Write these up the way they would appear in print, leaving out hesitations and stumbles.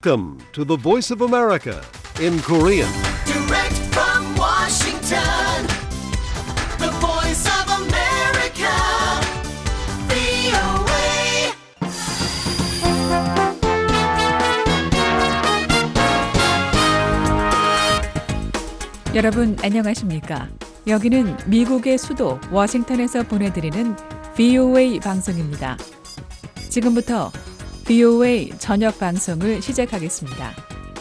Welcome to the Voice of America in Korean. Direct from Washington, the voice of America, VOA. 여러분 안녕하십니까? 여기는 미국의 수도 워싱턴에서 보내드리는 VOA 방송입니다. 지금부터 VOA 저녁 방송을 시작하겠습니다.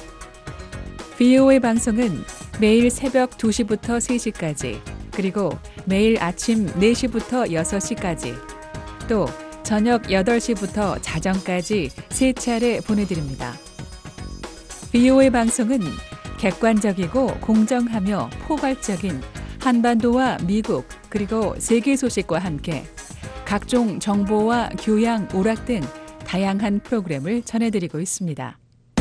VOA 방송은 매일 새벽 2시부터 3시까지, 그리고 매일 아침 4시부터 6시까지, 또 저녁 8시부터 자정까지 3차례 보내드립니다. VOA 방송은 객관적이고 공정하며 포괄적인 한반도와 미국 그리고 세계 소식과 함께 각종 정보와 교양, 오락 등 다양한 프로그램을 전해드리고 있습니다.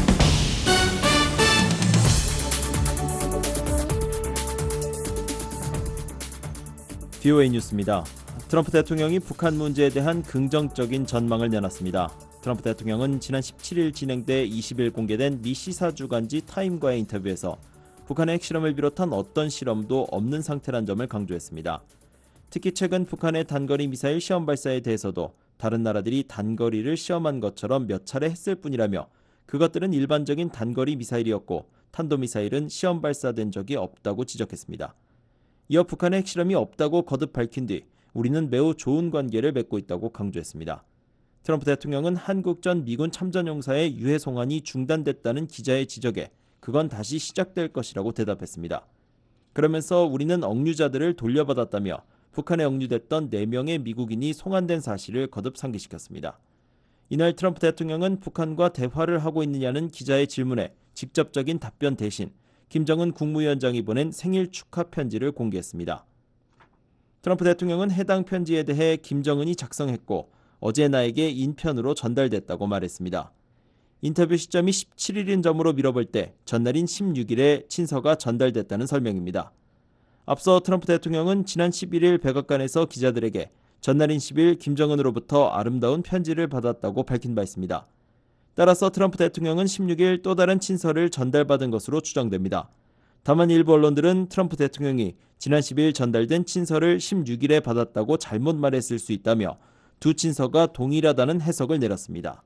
VOA 뉴스입니다. 트럼프 대통령이 북한 문제에 대한 긍정적인 전망을 내놨습니다. 트럼프 대통령은 지난 17일 진행돼 20일 공개된 미 시사주간지 타임과의 인터뷰에서 북한의 핵실험을 비롯한 어떤 실험도 없는 상태란 점을 강조했습니다. 특히 최근 북한의 단거리 미사일 시험 발사에 대해서도 다른 나라들이 단거리를 시험한 것처럼 몇 차례 했을 뿐이라며 그것들은 일반적인 단거리 미사일이었고 탄도미사일은 시험 발사된 적이 없다고 지적했습니다. 이어 북한의 핵실험이 없다고 거듭 밝힌 뒤 우리는 매우 좋은 관계를 맺고 있다고 강조했습니다. 트럼프 대통령은 한국 전 미군 참전용사의 유해 송환이 중단됐다는 기자의 지적에 그건 다시 시작될 것이라고 대답했습니다. 그러면서 우리는 억류자들을 돌려받았다며 북한에 억류됐던 4명의 미국인이 송환된 사실을 거듭 상기시켰습니다. 이날 트럼프 대통령은 북한과 대화를 하고 있느냐는 기자의 질문에 직접적인 답변 대신 김정은 국무위원장이 보낸 생일 축하 편지를 공개했습니다. 트럼프 대통령은 해당 편지에 대해 김정은이 작성했고 어제 나에게 인편으로 전달됐다고 말했습니다. 인터뷰 시점이 17일인 점으로 미뤄볼 때 전날인 16일에 친서가 전달됐다는 설명입니다. 앞서 트럼프 대통령은 지난 11일 백악관에서 기자들에게 전날인 10일 김정은으로부터 아름다운 편지를 받았다고 밝힌 바 있습니다. 따라서 트럼프 대통령은 16일 또 다른 친서를 전달받은 것으로 추정됩니다. 다만 일부 언론들은 트럼프 대통령이 지난 10일 전달된 친서를 16일에 받았다고 잘못 말했을 수 있다며 두 친서가 동일하다는 해석을 내렸습니다.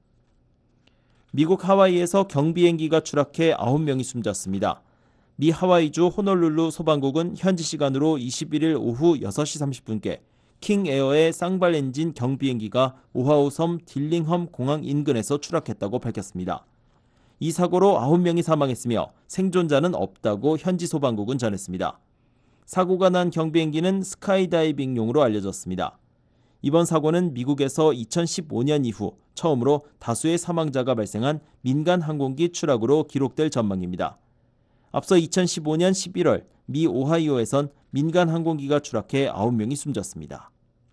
미국 하와이에서 경비행기가 추락해 9명이 숨졌습니다. 미 하와이주 호놀룰루 소방국은 현지 시간으로 21일 오후 6시 30분께 킹에어의 쌍발 엔진 경비행기가 오하우 섬 딜링엄 공항 인근에서 추락했다고 밝혔습니다. 이 사고로 9명이 사망했으며 생존자는 없다고 현지 소방국은 전했습니다. 사고가 난 경비행기는 스카이다이빙용으로 알려졌습니다. 이번 사고는 미국에서 2015년 이후 처음으로 다수의 사망자가 발생한 민간 항공기 추락으로 기록될 전망입니다. 앞서 2015년 11월 미 오하이오에선 민간 항공기가 추락해 9명이 숨졌습니다.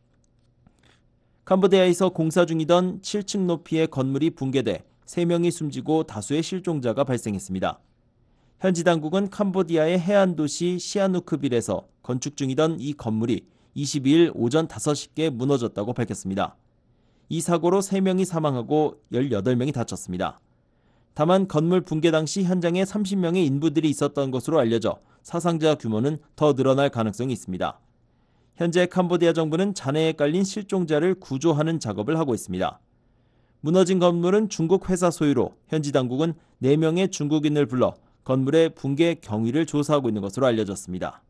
캄보디아에서 공사 중이던 7층 높이의 건물이 붕괴돼 3명이 숨지고 다수의 실종자가 발생했습니다. 현지 당국은 캄보디아의 해안 도시 시아누크빌에서 건축 중이던 이 건물이 22일 오전 5시께 무너졌다고 밝혔습니다. 이 사고로 3명이 사망하고 18명이 다쳤습니다. 다만 건물 붕괴 당시 현장에 30명의 인부들이 있었던 것으로 알려져 사상자 규모는 더 늘어날 가능성이 있습니다. 현재 캄보디아 정부는 잔해에 깔린 실종자를 구조하는 작업을 하고 있습니다. 무너진 건물은 중국 회사 소유로 현지 당국은 4명의 중국인을 불러 건물의 붕괴 경위를 조사하고 있는 것으로 알려졌습니다.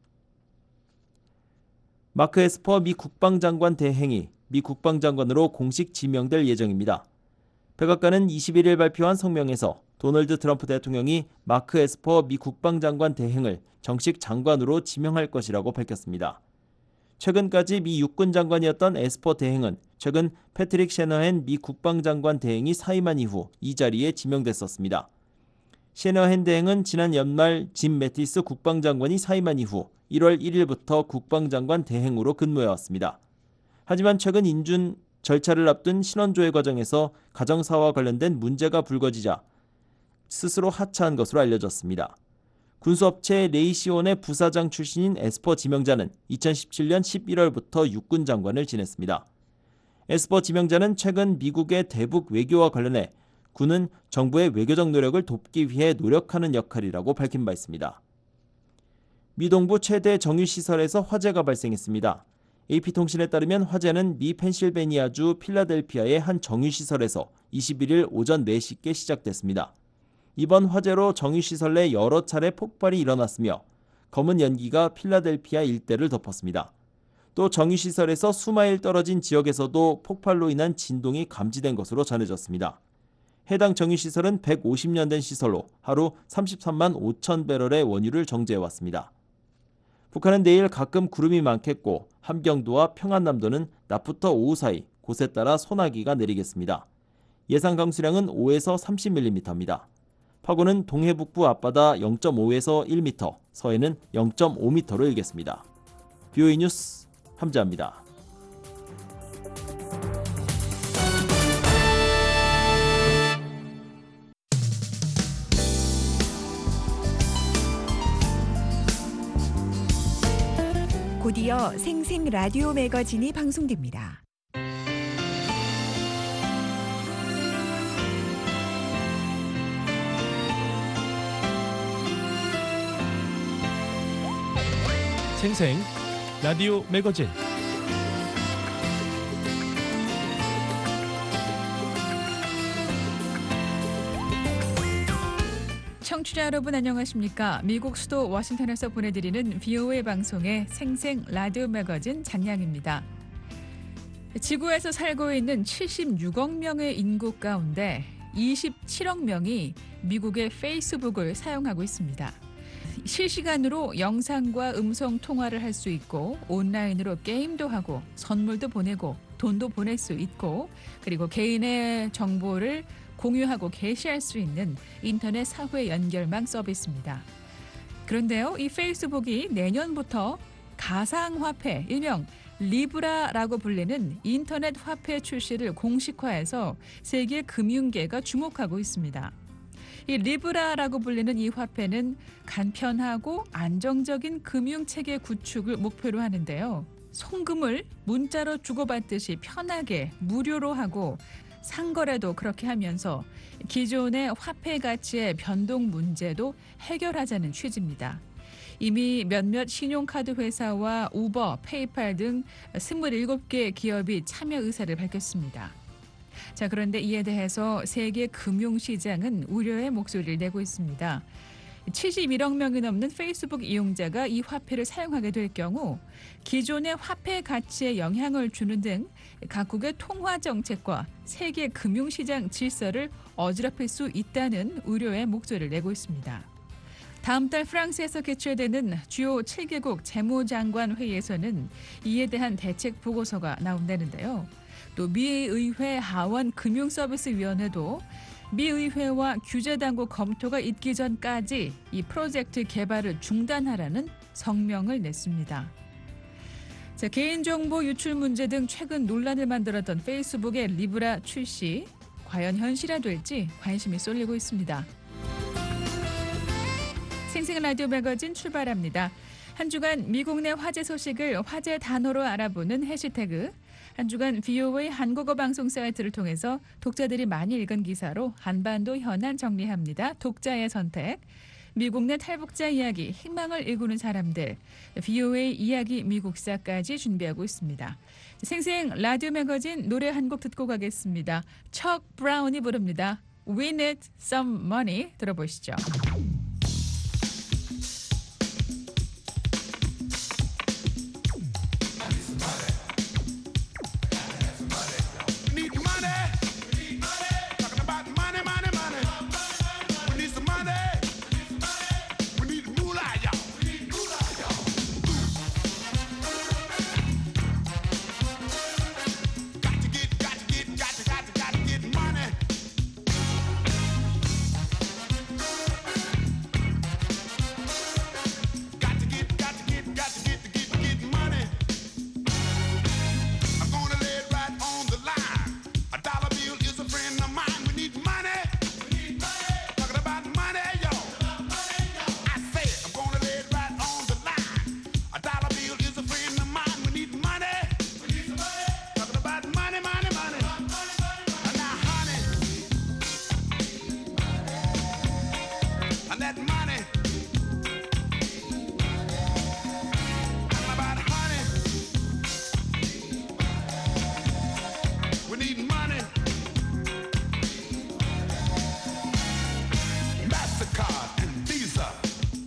마크 에스퍼 미 국방장관 대행이 미 국방장관으로 공식 지명될 예정입니다. 백악관은 21일 발표한 성명에서 도널드 트럼프 대통령이 마크 에스퍼 미 국방장관 대행을 정식 장관으로 지명할 것이라고 밝혔습니다. 최근까지 미 육군 장관이었던 에스퍼 대행은 최근 패트릭 셰너헨 미 국방장관 대행이 사임한 이후 이 자리에 지명됐었습니다. 셰너헨 대행은 지난 연말 짐 매티스 국방장관이 사임한 이후 1월 1일부터 국방장관 대행으로 근무해왔습니다. 하지만 최근 인준 절차를 앞둔 신원조회 과정에서 가정사와 관련된 문제가 불거지자 스스로 하차한 것으로 알려졌습니다. 군수업체 레이시온의 부사장 출신인 에스퍼 지명자는 2017년 11월부터 육군 장관을 지냈습니다. 에스퍼 지명자는 최근 미국의 대북 외교와 관련해 군은 정부의 외교적 노력을 돕기 위해 노력하는 역할이라고 밝힌 바 있습니다. 미 동부 최대 정유시설에서 화재가 발생했습니다. AP통신에 따르면 화재는 미 펜실베니아주 필라델피아의 한 정유시설에서 21일 오전 4시께 시작됐습니다. 이번 화재로 정유시설 내 여러 차례 폭발이 일어났으며 검은 연기가 필라델피아 일대를 덮었습니다. 또 정유시설에서 수마일 떨어진 지역에서도 폭발로 인한 진동이 감지된 것으로 전해졌습니다. 해당 정유시설은 150년 된 시설로 하루 33만 5천 배럴의 원유를 정제해왔습니다. 북한은 내일 가끔 구름이 많겠고 함경도와 평안남도는 낮부터 오후 사이 곳에 따라 소나기가 내리겠습니다. 예상 강수량은 5에서 30mm입니다. 파고는 동해북부 앞바다 0.5에서 1m, 서해는 0.5m로 일겠습니다. BOE 뉴스 함재합니다. 곧이어 생생 라디오 매거진이 방송됩니다. 생생 라디오 매거진 청취자 여러분 안녕하십니까? 미국 수도 워싱턴에서 보내드리는 VOA 방송의 생생 라디오 매거진 장량입니다. 지구에서 살고 있는 76억 명의 인구 가운데 27억 명이 미국의 페이스북을 사용하고 있습니다. 실시간으로 영상과 음성 통화를 할 수 있고 온라인으로 게임도 하고 선물도 보내고 돈도 보낼 수 있고 그리고 개인의 정보를 공유하고 게시할 수 있는 인터넷 사회 연결망 서비스입니다. 그런데요, 이 페이스북이 내년부터 가상화폐, 일명 리브라라고 불리는 인터넷 화폐 출시를 공식화해서 세계 금융계가 주목하고 있습니다. 이 리브라라고 불리는 이 화폐는 간편하고 안정적인 금융체계 구축을 목표로 하는데요. 송금을 문자로 주고받듯이 편하게 무료로 하고 상거래도 그렇게 하면서 기존의 화폐 가치의 변동 문제도 해결하자는 취지입니다. 이미 몇몇 신용카드 회사와 우버, 페이팔 등 27개 기업이 참여 의사를 밝혔습니다. 자, 그런데 이에 대해서 세계 금융시장은 우려의 목소리를 내고 있습니다. 71억 명이 넘는 페이스북 이용자가 이 화폐를 사용하게 될 경우 기존의 화폐 가치에 영향을 주는 등 각국의 통화 정책과 세계 금융시장 질서를 어지럽힐 수 있다는 우려의 목소리를 내고 있습니다. 다음 달 프랑스에서 개최되는 주요 7개국 재무장관 회의에서는 이에 대한 대책 보고서가 나온다는데요. 또 미의회 하원 금융서비스위원회도 미의회와 규제당국 검토가 있기 전까지 이 프로젝트 개발을 중단하라는 성명을 냈습니다. 자, 개인정보 유출 문제 등 최근 논란을 만들었던 페이스북의 리브라 출시, 과연 현실화될지 관심이 쏠리고 있습니다. 생생 라디오 매거진 출발합니다. 한 주간 미국 내 화제 소식을 화제 단어로 알아보는 해시태그, 한 주간 VOA 한국어 방송 사이트를 통해서 독자들이 많이 읽은 기사로 한반도 현안 정리합니다. 독자의 선택, 미국 내 탈북자 이야기, 희망을 일구는 사람들, VOA 이야기 미국사까지 준비하고 있습니다. 생생 라디오 매거진 노래 한 곡 듣고 가겠습니다. 척 브라운이 부릅니다. We Need Some Money 들어보시죠.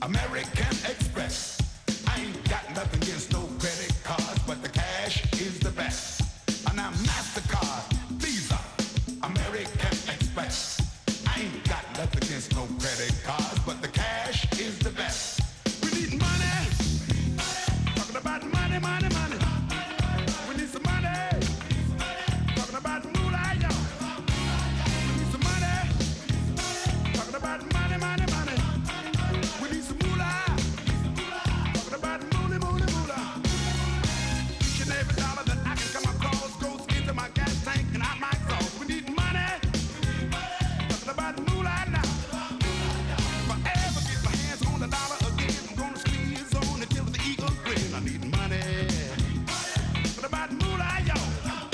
American Express. I ain't got nothing against no credit cards, but the cash is the best. And I'm MasterCard, Visa, American Express. I ain't got nothing against no credit cards, but the cash is the best. We need money. Talking about money, money, money. We need some money. Talking about moolah, y'all. We need some money. Talking about money, money, money. We need some moolah. Talking about moolah, moolah, moolah. Each and every dollar that I can come across goes into my gas tank and out my exhaust. We need money. Talking about moolah now. If I ever get my hands on the dollar again, I'm gonna squeeze on it till the eagle grin. I need money. Talking about moolah, y'all.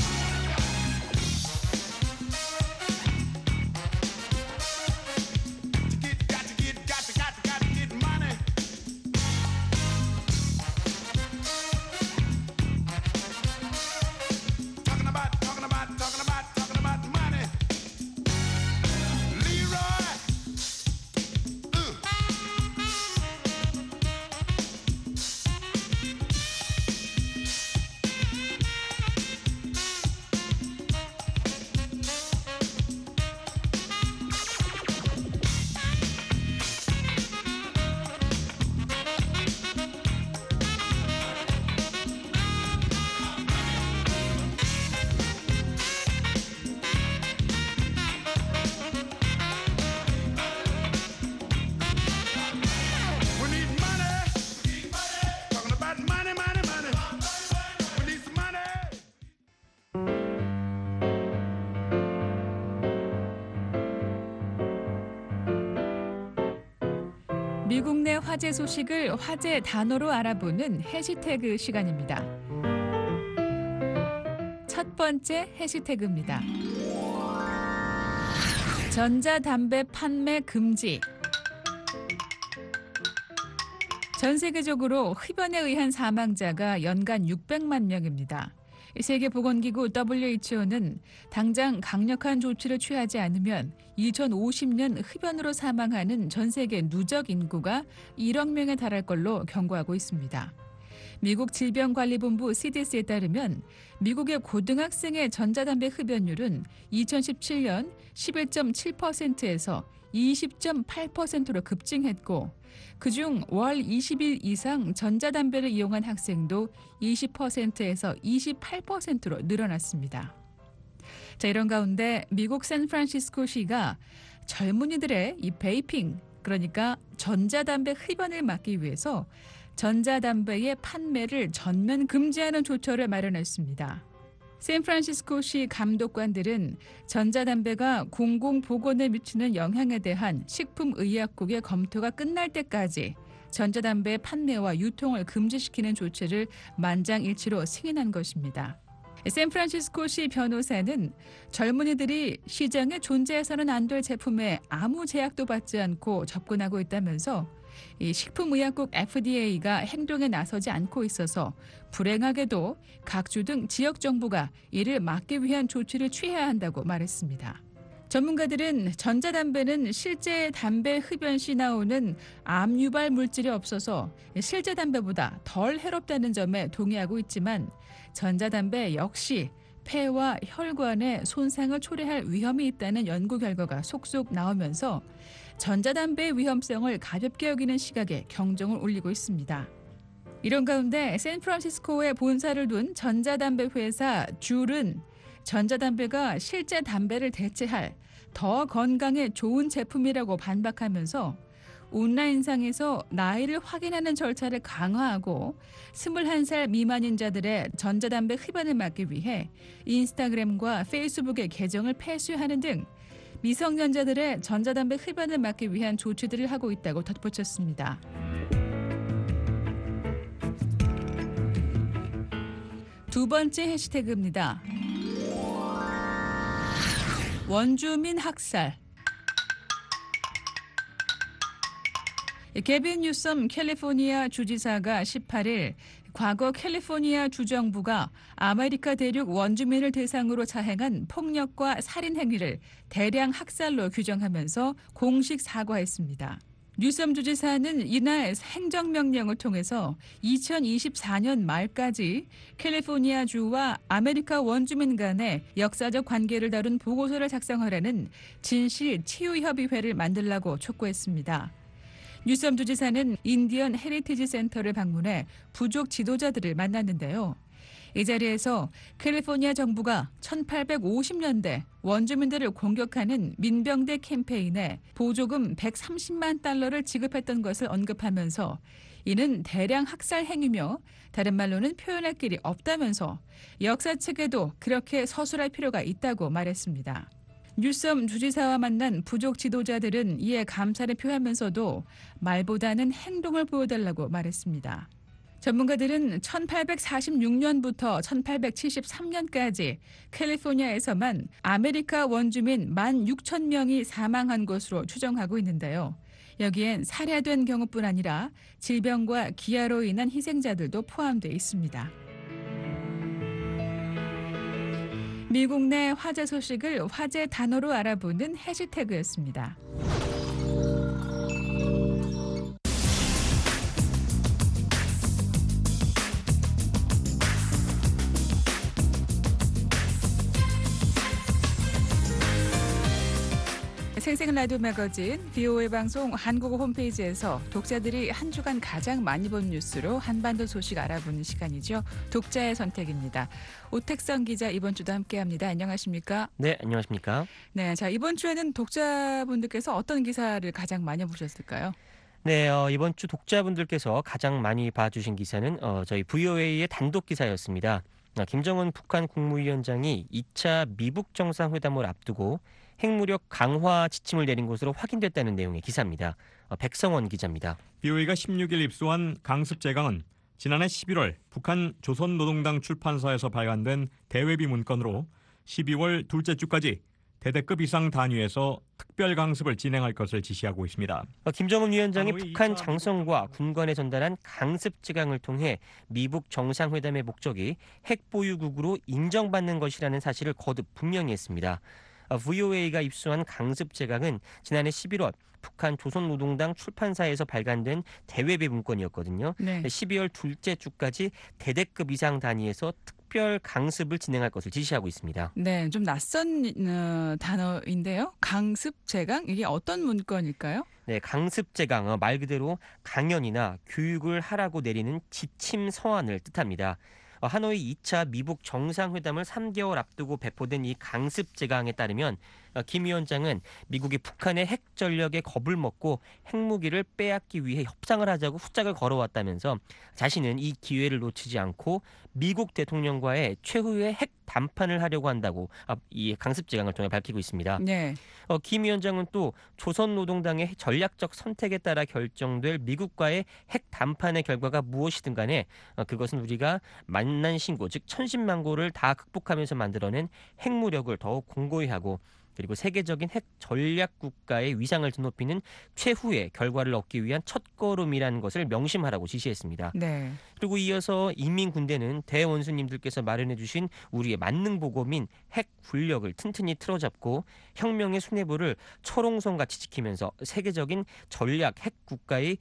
Got to get money. Talking about money. Leroy. We need money. Talking about money, money, money. We need some money. 미국 내 화제 소식을 화제 단어로 알아보는 해시태그 시간입니다. 첫 번째 해시태그입니다. 전자담배 판매 금지. 전 세계적으로 흡연에 의한 사망자가 연간 600만 명입니다. 세계보건기구 WHO는 당장 강력한 조치를 취하지 않으면 2050년 흡연으로 사망하는 전 세계 누적 인구가 1억 명에 달할 걸로 경고하고 있습니다. 미국 질병관리본부 CDC에 따르면 미국의 고등학생의 전자담배 흡연율은 2017년 11.7%에서 20.8%로 급증했고 그중 월 20일 이상 전자담배를 이용한 학생도 20%에서 28%로 늘어났습니다. 자, 이런 가운데 미국 샌프란시스코시가 젊은이들의 이 베이핑, 그러니까 전자담배 흡연을 막기 위해서 전자담배의 판매를 전면 금지하는 조처를 마련했습니다. 샌프란시스코시 감독관들은 전자담배가 공공보건에 미치는 영향에 대한 식품의약국의 검토가 끝날 때까지 전자담배 판매와 유통을 금지시키는 조치를 만장일치로 승인한 것입니다. 샌프란시스코시 변호사는 젊은이들이 시장에 존재해서는 안 될 제품에 아무 제약도 받지 않고 접근하고 있다면서 이 식품의약국 FDA가 행동에 나서지 않고 있어서 불행하게도 각주 등 지역 정부가 이를 막기 위한 조치를 취해야 한다고 말했습니다. 전문가들은 전자담배는 실제 담배 흡연 시 나오는 암 유발 물질이 없어서 실제 담배보다 덜 해롭다는 점에 동의하고 있지만 전자담배 역시 폐와 혈관에 손상을 초래할 위험이 있다는 연구 결과가 속속 나오면서 전자담배의 위험성을 가볍게 여기는 시각에 경종을 울리고 있습니다. 이런 가운데 샌프란시스코에 본사를 둔 전자담배 회사 줄은 전자담배가 실제 담배를 대체할 더 건강에 좋은 제품이라고 반박하면서 온라인상에서 나이를 확인하는 절차를 강화하고 21살 미만인자들의 전자담배 흡연을 막기 위해 인스타그램과 페이스북의 계정을 폐쇄하는 등 미성년자들의 전자담배 흡연을 막기 위한 조치들을 하고 있다고 덧붙였습니다. 두 번째 해시태그입니다. 원주민 학살. 게빈 뉴섬 캘리포니아 주지사가 18일 과거 캘리포니아 주정부가 아메리카 대륙 원주민을 대상으로 자행한 폭력과 살인 행위를 대량 학살로 규정하면서 공식 사과했습니다. 뉴섬 주지사는 이날 행정명령을 통해서 2024년 말까지 캘리포니아주와 아메리카 원주민 간의 역사적 관계를 다룬 보고서를 작성하라는 진실 치유협의회를 만들라고 촉구했습니다. 뉴섬 주지사는 인디언 헤리티지 센터를 방문해 부족 지도자들을 만났는데요. 이 자리에서 캘리포니아 정부가 1850년대 원주민들을 공격하는 민병대 캠페인에 보조금 130만 달러를 지급했던 것을 언급하면서 이는 대량 학살 행위며 다른 말로는 표현할 길이 없다면서 역사책에도 그렇게 서술할 필요가 있다고 말했습니다. 뉴섬 주지사와 만난 부족 지도자들은 이에 감사를 표하면서도 말보다는 행동을 보여달라고 말했습니다. 전문가들은 1846년부터 1873년까지 캘리포니아에서만 아메리카 원주민 16,000명이 사망한 것으로 추정하고 있는데요. 여기엔 살해된 경우뿐 아니라 질병과 기아로 인한 희생자들도 포함되어 있습니다. 미국 내 화제 소식을 화제 단어로 알아보는 해시태그였습니다. 생생 라디오 매거진 VOA 방송 한국어 홈페이지에서 독자들이 한 주간 가장 많이 본 뉴스로 한반도 소식 알아보는 시간이죠. 독자의 선택입니다. 오택성 기자 이번 주도 함께합니다. 안녕하십니까? 네, 안녕하십니까? 네, 자 이번 주에는 독자분들께서 어떤 기사를 가장 많이 보셨을까요? 네, 이번 주 독자분들께서 가장 많이 봐주신 기사는 저희 VOA의 단독 기사였습니다. 김정은 북한 국무위원장이 2차 미북 정상회담을 앞두고 핵무력 강화 지침을 내린 것으로 확인됐다는 내용의 기사입니다. 백성원 기자입니다. BOA가 16일 입수한 강습제강은 지난해 11월 북한 조선노동당 출판사에서 발간된 대외비 문건으로 12월 둘째 주까지 대대급 이상 단위에서 특별 강습을 진행할 것을 지시하고 있습니다. 김정은 위원장이 북한 장성과 군관에 전달한 강습제강을 통해 미북 정상회담의 목적이 핵 보유국으로 인정받는 것이라는 사실을 거듭 분명히 했습니다. VOA가 입수한 강습제강은 지난해 11월 북한 조선노동당 출판사에서 발간된 대외비 문건이었거든요. 네. 12월 둘째 주까지 대대급 이상 단위에서 특별 강습을 진행할 것을 지시하고 있습니다. 네, 좀 낯선 단어인데요. 강습제강 이게 어떤 문건일까요? 네, 강습제강 말 그대로 강연이나 교육을 하라고 내리는 지침 서한을 뜻합니다. 하노이 2차 미북 정상회담을 3개월 앞두고 배포된 이 강습제강에 따르면 김 위원장은 미국이 북한의 핵 전력에 겁을 먹고 핵무기를 빼앗기 위해 협상을 하자고 후짝을 걸어왔다면서 자신은 이 기회를 놓치지 않고 미국 대통령과의 최후의 핵 담판을 하려고 한다고 이 강습제강을 통해 밝히고 있습니다. 네. 김 위원장은 또 조선노동당의 전략적 선택에 따라 결정될 미국과의 핵 담판의 결과가 무엇이든 간에 그것은 우리가 만난 신고 즉 천신만고를 다 극복하면서 만들어낸 핵무력을 더욱 공고히 하고 그리고 세계적인 핵 전략 국가의 위상을 드높이는 최후의 결과를 얻기 위한 첫걸음이라는 것을 명심하라고 지시했습니다. 네. 그리고 이어서 인민군대는 대원수님들께서 마련해 주신 우리의 만능보검인 핵 군력을 튼튼히 틀어잡고 혁명의 수뇌부를 철옹성같이 지키면서 세계적인 전략 핵 국가의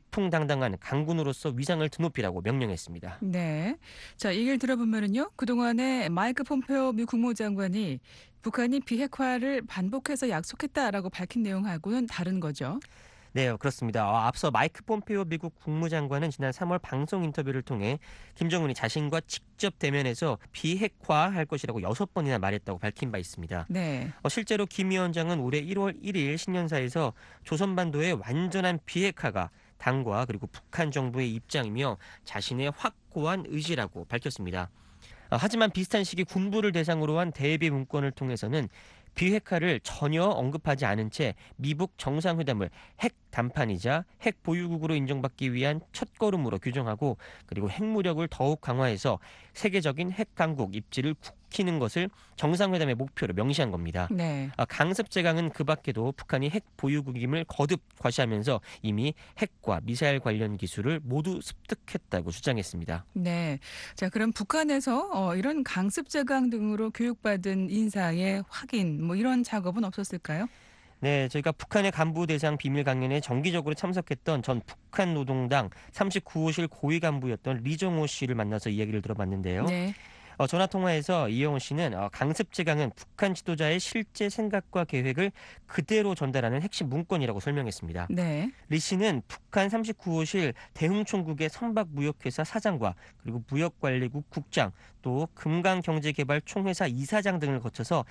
위풍당당한 강군으로서 위상을 드높이라고 명령했습니다. 네. 자, 얘기를 들어보면은요. 그동안에 마이크 폼페오 미 국무장관이 북한이 비핵화를 반복해서 약속했다라고 밝힌 내용하고는 다른 거죠. 네, 그렇습니다. 앞서 마이크 폼페오 미국 국무장관은 지난 3월 방송 인터뷰를 통해 김정은이 자신과 직접 대면해서 비핵화할 것이라고 6번이나 말했다고 밝힌 바 있습니다. 네. 실제로 김 위원장은 올해 1월 1일 신년사에서 조선반도의 완전한 비핵화가 당과 그리고 북한 정부의 입장이며 자신의 확고한 의지라고 밝혔습니다. 하지만 비슷한 시기 군부를 대상으로 한 대비 문건을 통해서는 비핵화를 전혀 언급하지 않은 채 미북 정상회담을 핵 담판이자 핵 보유국으로 인정받기 위한 첫걸음으로 규정하고 그리고 핵무력을 더욱 강화해서 세계적인 핵 강국 입지를 굳히는 것을 정상회담의 목표로 명시한 겁니다. 네. 강습제강은 그 밖에도 북한이 핵 보유국임을 거듭 과시하면서 이미 핵과 미사일 관련 기술을 모두 습득했다고 주장했습니다. 네. 자, 그럼 북한에서 이런 강습제강 등으로 교육받은 인사의 확인 뭐 이런 작업은 없었을까요? 네, 저희가 북한의 간부 대상 비밀 강연에 정기적으로 참석했던 전 북한 노동당 39호실 고위 간부였던 리정호 씨를 만나서 이야기를 들어봤는데요. 네. 전화 통화에서 이영호 씨는 강습 제강은 북한 지도자의 실제 생각과 계획을 그대로 전달하는 핵심 문건이라고 설명했습니다. 네. 리 씨는 북한 39호실 대흥총국의 선박무역회사 사장과 그리고 무역관리국 국장 또 금강경제개발총회사 이사장 등을 거쳐서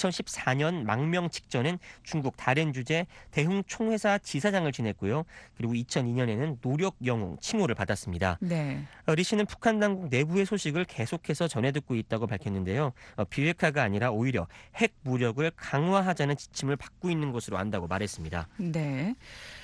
2014년 망명 직전엔 중국 다롄주재 대흥총회사 지사장을 지냈고요. 그리고 2002년에는 노력영웅 칭호를 받았습니다. 네. 리 씨는 북한 당국 내부의 소식을 계속해서 전해듣고 있다고 밝혔는데요. 비핵화가 아니라 오히려 핵 무력을 강화하자는 지침을 받고 있는 것으로 안다고 말했습니다. 네.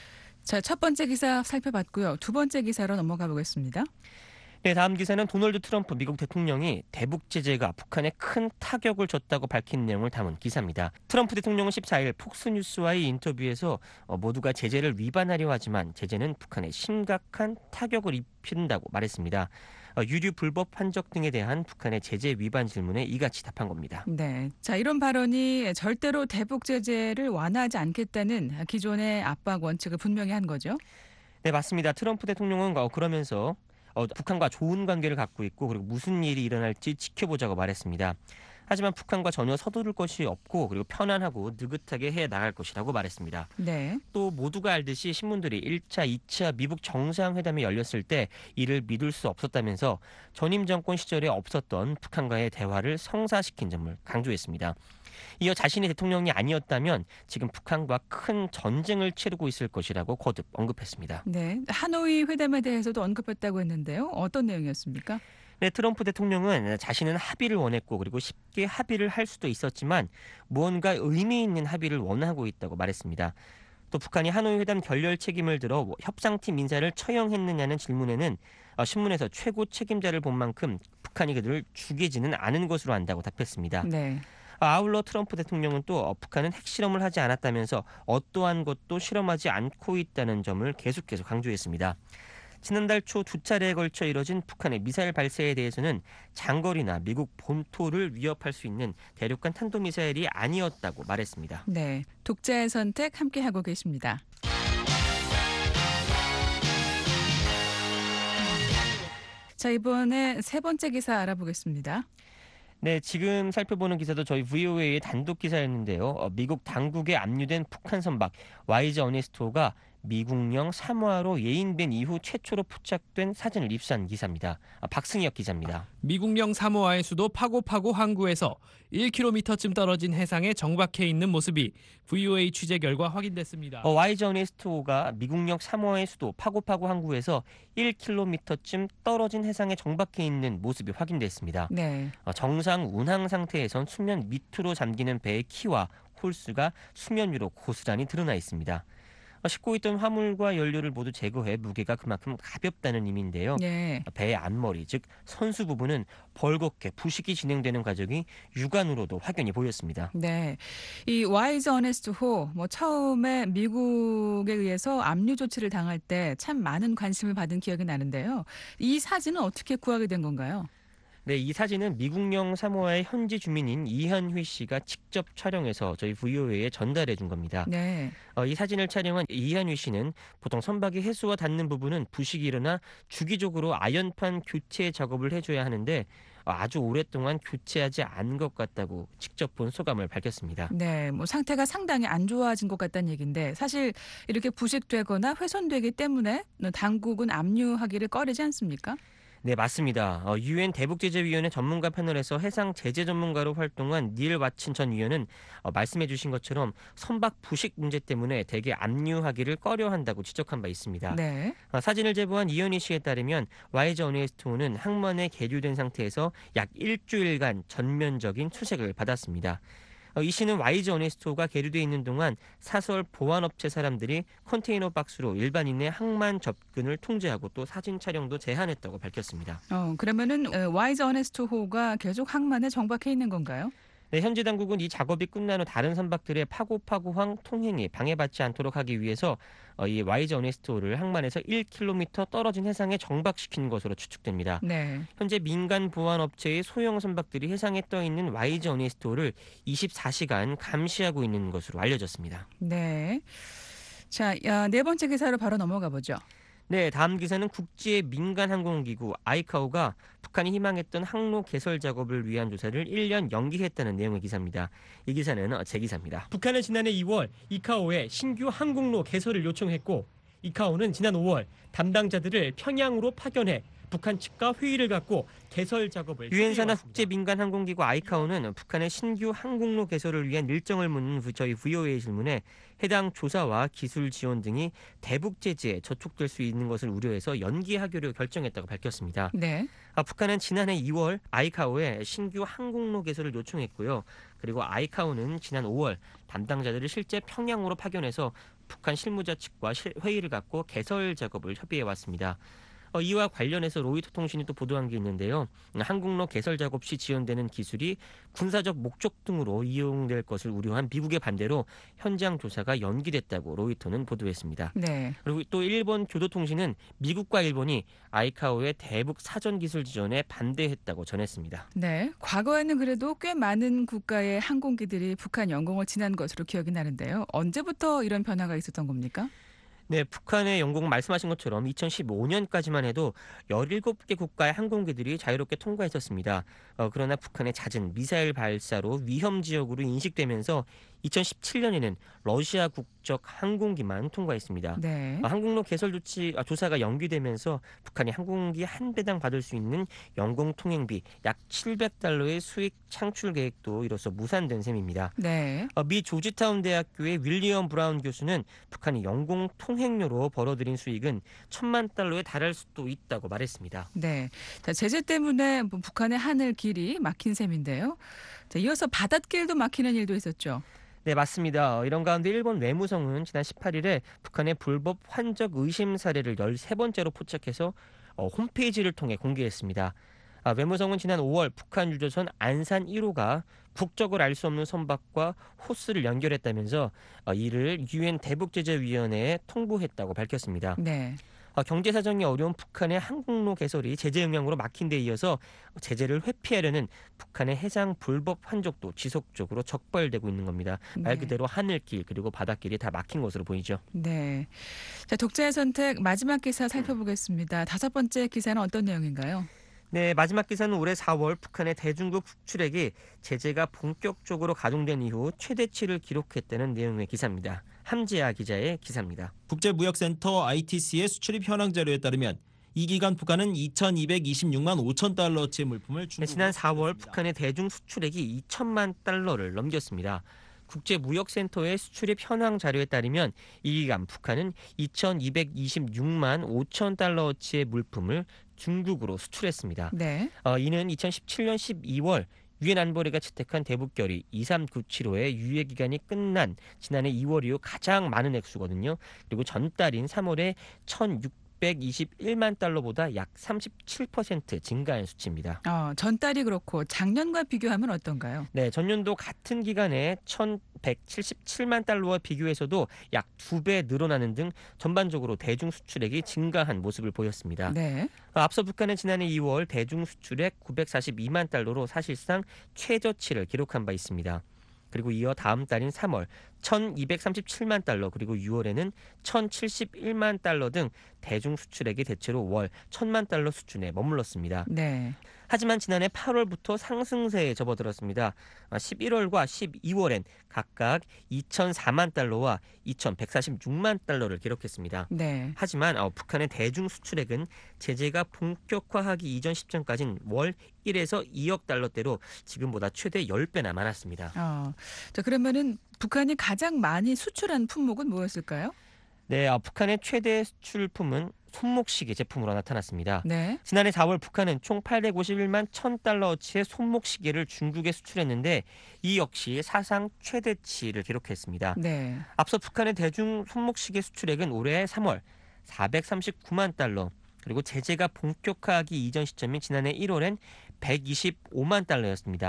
자, 첫 번째 기사 살펴봤고요. 두 번째 기사로 넘어가 보겠습니다. 네, 다음 기사는 도널드 트럼프 미국 대통령이 대북 제재가 북한에 큰 타격을 줬다고 밝힌 내용을 담은 기사입니다. 트럼프 대통령은 14일 폭스뉴스와의 인터뷰에서 모두가 제재를 위반하려 하지만 제재는 북한에 심각한 타격을 입힌다고 말했습니다. 유류 불법 환적 등에 대한 북한의 제재 위반 질문에 이같이 답한 겁니다. 네. 자, 이런 발언이 절대로 대북 제재를 완화하지 않겠다는 기존의 압박 원칙을 분명히 한 거죠. 네, 맞습니다. 트럼프 대통령은 그러면서 북한과 좋은 관계를 갖고 있고 그리고 무슨 일이 일어날지 지켜보자고 말했습니다. 하지만 북한과 전혀 서두를 것이 없고 그리고 편안하고 느긋하게 해 나갈 것이라고 말했습니다. 네. 또 모두가 알듯이 신문들이 1차, 2차 미북 정상회담이 열렸을 때 이를 믿을 수 없었다면서 전임 정권 시절에 없었던 북한과의 대화를 성사시킨 점을 강조했습니다. 이어 자신이 대통령이 아니었다면 지금 북한과 큰 전쟁을 치르고 있을 것이라고 거듭 언급했습니다. 네. 하노이 회담에 대해서도 언급했다고 했는데요. 어떤 내용이었습니까? 네, 트럼프 대통령은 자신은 합의를 원했고 그리고 쉽게 합의를 할 수도 있었지만 무언가 의미 있는 합의를 원하고 있다고 말했습니다. 또 북한이 하노이 회담 결렬 책임을 들어 협상팀 인사를 처형했느냐는 질문에는 신문에서 최고 책임자를 본 만큼 북한이 그들을 죽이지는 않은 것으로 안다고 답했습니다. 네. 아울러 트럼프 대통령은 또 북한은 핵실험을 하지 않았다면서 어떠한 것도 실험하지 않고 있다는 점을 계속해서 강조했습니다. 지난달 초 두 차례에 걸쳐 이뤄진 북한의 미사일 발사에 대해서는 장거리나 미국 본토를 위협할 수 있는 대륙간 탄도미사일이 아니었다고 말했습니다. 네. 독자의 선택 함께하고 계십니다. 자, 이번에 세 번째 기사 알아보겠습니다. 네, 지금 살펴보는 기사도 저희 VOA의 단독 기사였는데요. 미국 당국에 압류된 북한 선박 와이즈 어네스토가 미국령 사모아로 예인된 이후 최초로 포착된 사진을 입수한 기사입니다. 박승혁 기자입니다. 미국령 사모아의 수도 파고파고 항구에서 1km쯤 떨어진 해상에 정박해 있는 모습이 VOA 취재 결과 확인됐습니다. 와이즈 어네스토가 미국령 사모아의 수도 파고파고 항구에서 1km쯤 떨어진 해상에 정박해 있는 모습이 확인됐습니다. 네. 정상 운항 상태에선 수면 밑으로 잠기는 배의 키와 홀수가 수면 위로 고스란히 드러나 있습니다. 싣고 있던 화물과 연료를 모두 제거해 무게가 그만큼 가볍다는 의미인데요. 네. 배의 앞머리, 즉 선수 부분은 벌겋게 부식이 진행되는 과정이 육안으로도 확연히 보였습니다. 네. 이 와이즈 어네스토호 처음에 미국에 의해서 압류 조치를 당할 때 참 많은 관심을 받은 기억이 나는데요. 이 사진은 어떻게 구하게 된 건가요? 네, 이 사진은 미국령 사모아의 현지 주민인 이한휘 씨가 직접 촬영해서 저희 VOA에 전달해 준 겁니다. 네. 이 사진을 촬영한 이한휘 씨는 보통 선박이 해수와 닿는 부분은 부식이 일어나 주기적으로 아연판 교체 작업을 해줘야 하는데 아주 오랫동안 교체하지 않은 것 같다고 직접 본 소감을 밝혔습니다. 네, 상태가 상당히 안 좋아진 것 같다는 얘기인데 사실 이렇게 부식되거나 훼손되기 때문에 당국은 압류하기를 꺼리지 않습니까? 네, 맞습니다. 유엔 대북제재위원회 전문가 패널에서 해상 제재 전문가로 활동한 닐 왓친 전 위원은 말씀해 주신 것처럼 선박 부식 문제 때문에 대개 압류하기를 꺼려한다고 지적한 바 있습니다. 네. 사진을 제보한 이현희 씨에 따르면 와이즈 어네스토는 항만에 계류된 상태에서 약 일주일간 전면적인 수색을 받았습니다. 이 씨는 와이즈 어네스토가 계류되어 있는 동안 사설 보안업체 사람들이 컨테이너 박스로 일반인의 항만 접근을 통제하고 또 사진 촬영도 제한했다고 밝혔습니다. 그러면은 와이즈 어네스토호가 계속 항만에 정박해 있는 건가요? 네, 현지 당국은 이 작업이 끝난 후 다른 선박들의 파고파고항 통행이 방해받지 않도록 하기 위해서 이 YG 어네스트호를 항만에서 1km 떨어진 해상에 정박시킨 것으로 추측됩니다. 네. 현재 민간 보안 업체의 소형 선박들이 해상에 떠 있는 YG 어네스트호를 24시간 감시하고 있는 것으로 알려졌습니다. 네. 자, 네 번째 기사로 바로 넘어가 보죠. 네, 다음 기사는 국제 민간 항공기구 아이카오가 북한이 희망했던 항로 개설 작업을 위한 조사를 1년 연기했다는 내용의 기사입니다. 이 기사는 제 기사입니다. 북한은 지난해 2월 이카오에 신규 항공로 개설을 요청했고 이카오는 지난 5월 담당자들을 평양으로 파견해 북한 측과 회의를 갖고 개설 작업을 유엔사나 국제 민간 항공기구 아이카오는 북한의 신규 항공로 개설을 위한 일정을 묻는 저희 VOA 질문에 해당 조사와 기술 지원 등이 대북 제재에 저촉될 수 있는 것을 우려해서 연기하기로 결정했다고 밝혔습니다. 네. 북한은 지난해 2월 아이카오에 신규 항공로 개설을 요청했고요. 그리고 아이카오는 지난 5월 담당자들을 실제 평양으로 파견해서 북한 실무자 측과 회의를 갖고 개설 작업을 협의해 왔습니다. 이와 관련해서 로이터 통신이 또 보도한 게 있는데요. 항공로 개설 작업 시 지원되는 기술이 군사적 목적 등으로 이용될 것을 우려한 미국의 반대로 현장 조사가 연기됐다고 로이터는 보도했습니다. 네. 그리고 또 일본 교도통신은 미국과 일본이 아이카오의 대북 사전 기술 지원에 반대했다고 전했습니다. 네. 과거에는 그래도 꽤 많은 국가의 항공기들이 북한 영공을 지난 것으로 기억이 나는데요. 언제부터 이런 변화가 있었던 겁니까? 네, 북한의 영공은 말씀하신 것처럼 2015년까지만 해도 17개 국가의 항공기들이 자유롭게 통과했었습니다. 그러나 북한의 잦은 미사일 발사로 위험 지역으로 인식되면서 2017년에는 러시아 국적 항공기만 통과했습니다. 네. 항공로 개설 조사가 연기되면서 북한이 항공기 한 배당 받을 수 있는 영공 통행비 약 $700의 수익 창출 계획도 이로써 무산된 셈입니다. 네. 미 조지타운 대학교의 윌리엄 브라운 교수는 북한이 영공 통행료로 벌어들인 수익은 $10,000,000에 달할 수도 있다고 말했습니다. 네. 자, 제재 때문에 북한의 하늘 길이 막힌 셈인데요. 자, 이어서 바닷길도 막히는 일도 있었죠. 네, 맞습니다. 이런 가운데 일본 외무성은 지난 18일에 북한의 불법 환적 의심 사례를 13번째로 포착해서 홈페이지를 통해 공개했습니다. 외무성은 지난 5월 북한 유조선 안산 1호가 국적을 알 수 없는 선박과 호스를 연결했다면서 이를 유엔 대북제재위원회에 통보했다고 밝혔습니다. 네. 경제 사정이 어려운 북한의 항공로 개설이 제재 영향으로 막힌 데 이어서 제재를 회피하려는 북한의 해상 불법 환적도 지속적으로 적발되고 있는 겁니다. 말 네. 그대로 하늘길 그리고 바닷길이 다 막힌 것으로 보이죠. 네. 자, 독자의 선택 마지막 기사 살펴보겠습니다. 5번째 기사는 어떤 내용인가요? 네, 마지막 기사는 올해 4월 북한의 대중국 수출액이 제재가 본격적으로 가동된 이후 최대치를 기록했다는 내용의 기사입니다. 함지아 기자의 기사입니다. 국제무역센터 ITC의 수출입 현황 자료에 따르면 이 기간 북한은 2,226만 5천 달러어치의 물품을 네, 지난 4월 수출했습니다. 북한의 대중 수출액이 2천만 달러를 넘겼습니다. 국제무역센터의 수출입 현황 자료에 따르면 이 기간 북한은 2,226만 5천 달러어치의 물품을 중국으로 수출했습니다. 네. 이는 2017년 12월 유엔 안보리가 채택한 대북결의 23975의 유예 기간이 끝난 지난해 2월 이후 가장 많은 액수거든요. 그리고 전달인 3월에 1,621만 달러보다 약 37% 증가한 수치입니다. 전달이 그렇고 작년과 비교하면 어떤가요? 네, 전년도 같은 기간에 1,177만 달러와 비교해서도 약 2배 늘어나는 등 전반적으로 대중 수출액이 증가한 모습을 보였습니다. 네. 앞서 북한은 지난해 2월 대중 수출액 942만 달러로 사실상 최저치를 기록한 바 있습니다. 그리고 이어 다음 달인 3월 1,237만 달러 그리고 6월에는 1,071만 달러 등 대중 수출액이 대체로 월 1,000만 달러 수준에 머물렀습니다. 네. 하지만 지난해 8월부터 상승세에 접어들었습니다. 11월과 12월엔 각각 2,004만 달러와 2,146만 달러를 기록했습니다. 네. 하지만 북한의 대중 수출액은 제재가 본격화하기 이전 시점까지는 월 1에서 2억 달러대로 지금보다 최대 10배나 많았습니다. 자, 그러면은 북한이 가장 많이 수출한 품목은 무엇일까요? 네, 북한의 최대 수출품은 손목시계 제품으로 나타났습니다. 네. 지난해 4월 북한은 총 851만 1,000달러어치의 손목시계를 중국에 수출했는데 이 역시 사상 최대치를 기록했습니다. 네. 앞서 북한의 대중 손목시계 수출액은 올해 3월 439만 달러 그리고 제재가 본격화하기 이전 시점인 지난해 1월엔 125만 달러였습니다.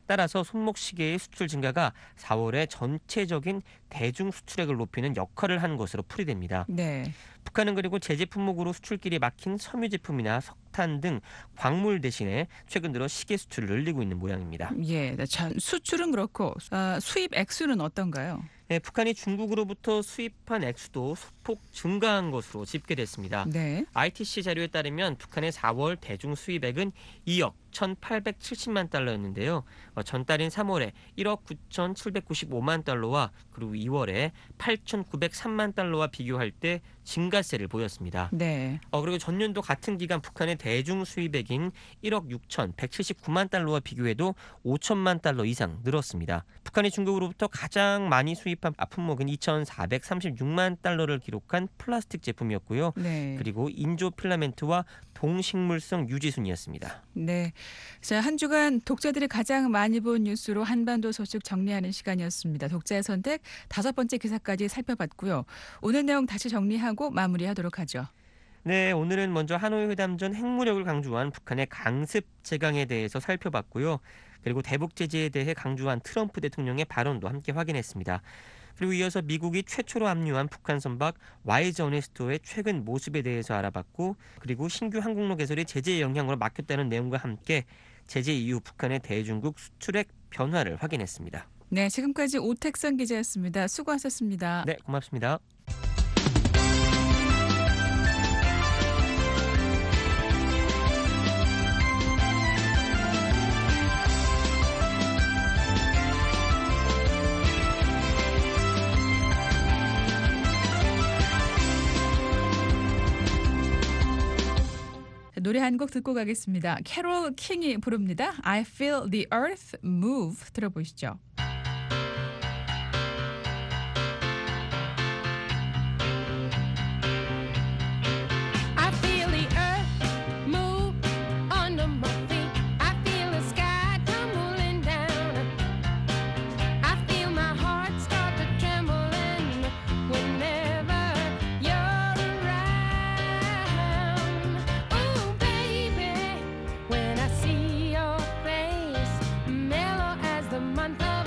따라서 손목시계의 수출 증가가 4월에 전체적인 대중 수출액을 높이는 역할을 한 것으로 풀이됩니다. 네. 북한은 그리고 제재 품목으로 수출길이 막힌 섬유 제품이나 석탄 등 광물 대신에 최근 들어 시계 수출을 늘리고 있는 모양입니다. 예. 자, 수출은 그렇고 수입 액수는 어떤가요? 네, 북한이 중국으로부터 수입한 액수도 소폭 증가한 것으로 집계됐습니다. 네. ITC 자료에 따르면 북한의 4월 대중 수입액은 2억 1,870만 달러였는데요. 전달인 3월에 1억 9,795만 달러와 그리고 2월에 8,903만 달러와 비교할 때 증가세를 보였습니다. 네. 그리고 전년도 같은 기간 북한의 대중 수입액인 1억 6,179만 달러와 비교해도 5천만 달러 이상 늘었습니다. 북한이 중국으로부터 가장 많이 수입한 품목은 2,436만 달러를 기록한 플라스틱 제품이었고요. 네. 그리고 인조 필라멘트와 동식물성 유지순이었습니다. 네. 자, 한 주간 독자들이 가장 많이 본 뉴스로 한반도 소식 정리하는 시간이었습니다. 독자의 선택 5번째 기사까지 살펴봤고요. 오늘 내용 다시 정리하고 마무리하도록 하죠. 네, 오늘은 먼저 하노이 회담 전 핵무력을 강조한 북한의 강습 제강에 대해서 살펴봤고요. 그리고 대북 제재에 대해 강조한 트럼프 대통령의 발언도 함께 확인했습니다. 그리고 이어서 미국이 최초로 압류한 북한 선박 YZ 어네스토의 최근 모습에 대해서 알아봤고, 그리고 신규 항공로 개설이 제재의 영향으로 막혔다는 내용과 함께 제재 이후 북한의 대중국 수출액 변화를 확인했습니다. 네, 지금까지 오택선 기자였습니다. 수고하셨습니다. 네, 고맙습니다. 노래 한 곡 듣고 가겠습니다. 캐롤 킹이 부릅니다. I feel the earth move. 들어보시죠. I feel the earth move under my feet. I feel the sky tumbling down. I feel my heart start to trembling whenever you're around. Ooh, baby, when I see your face, mellow as the month of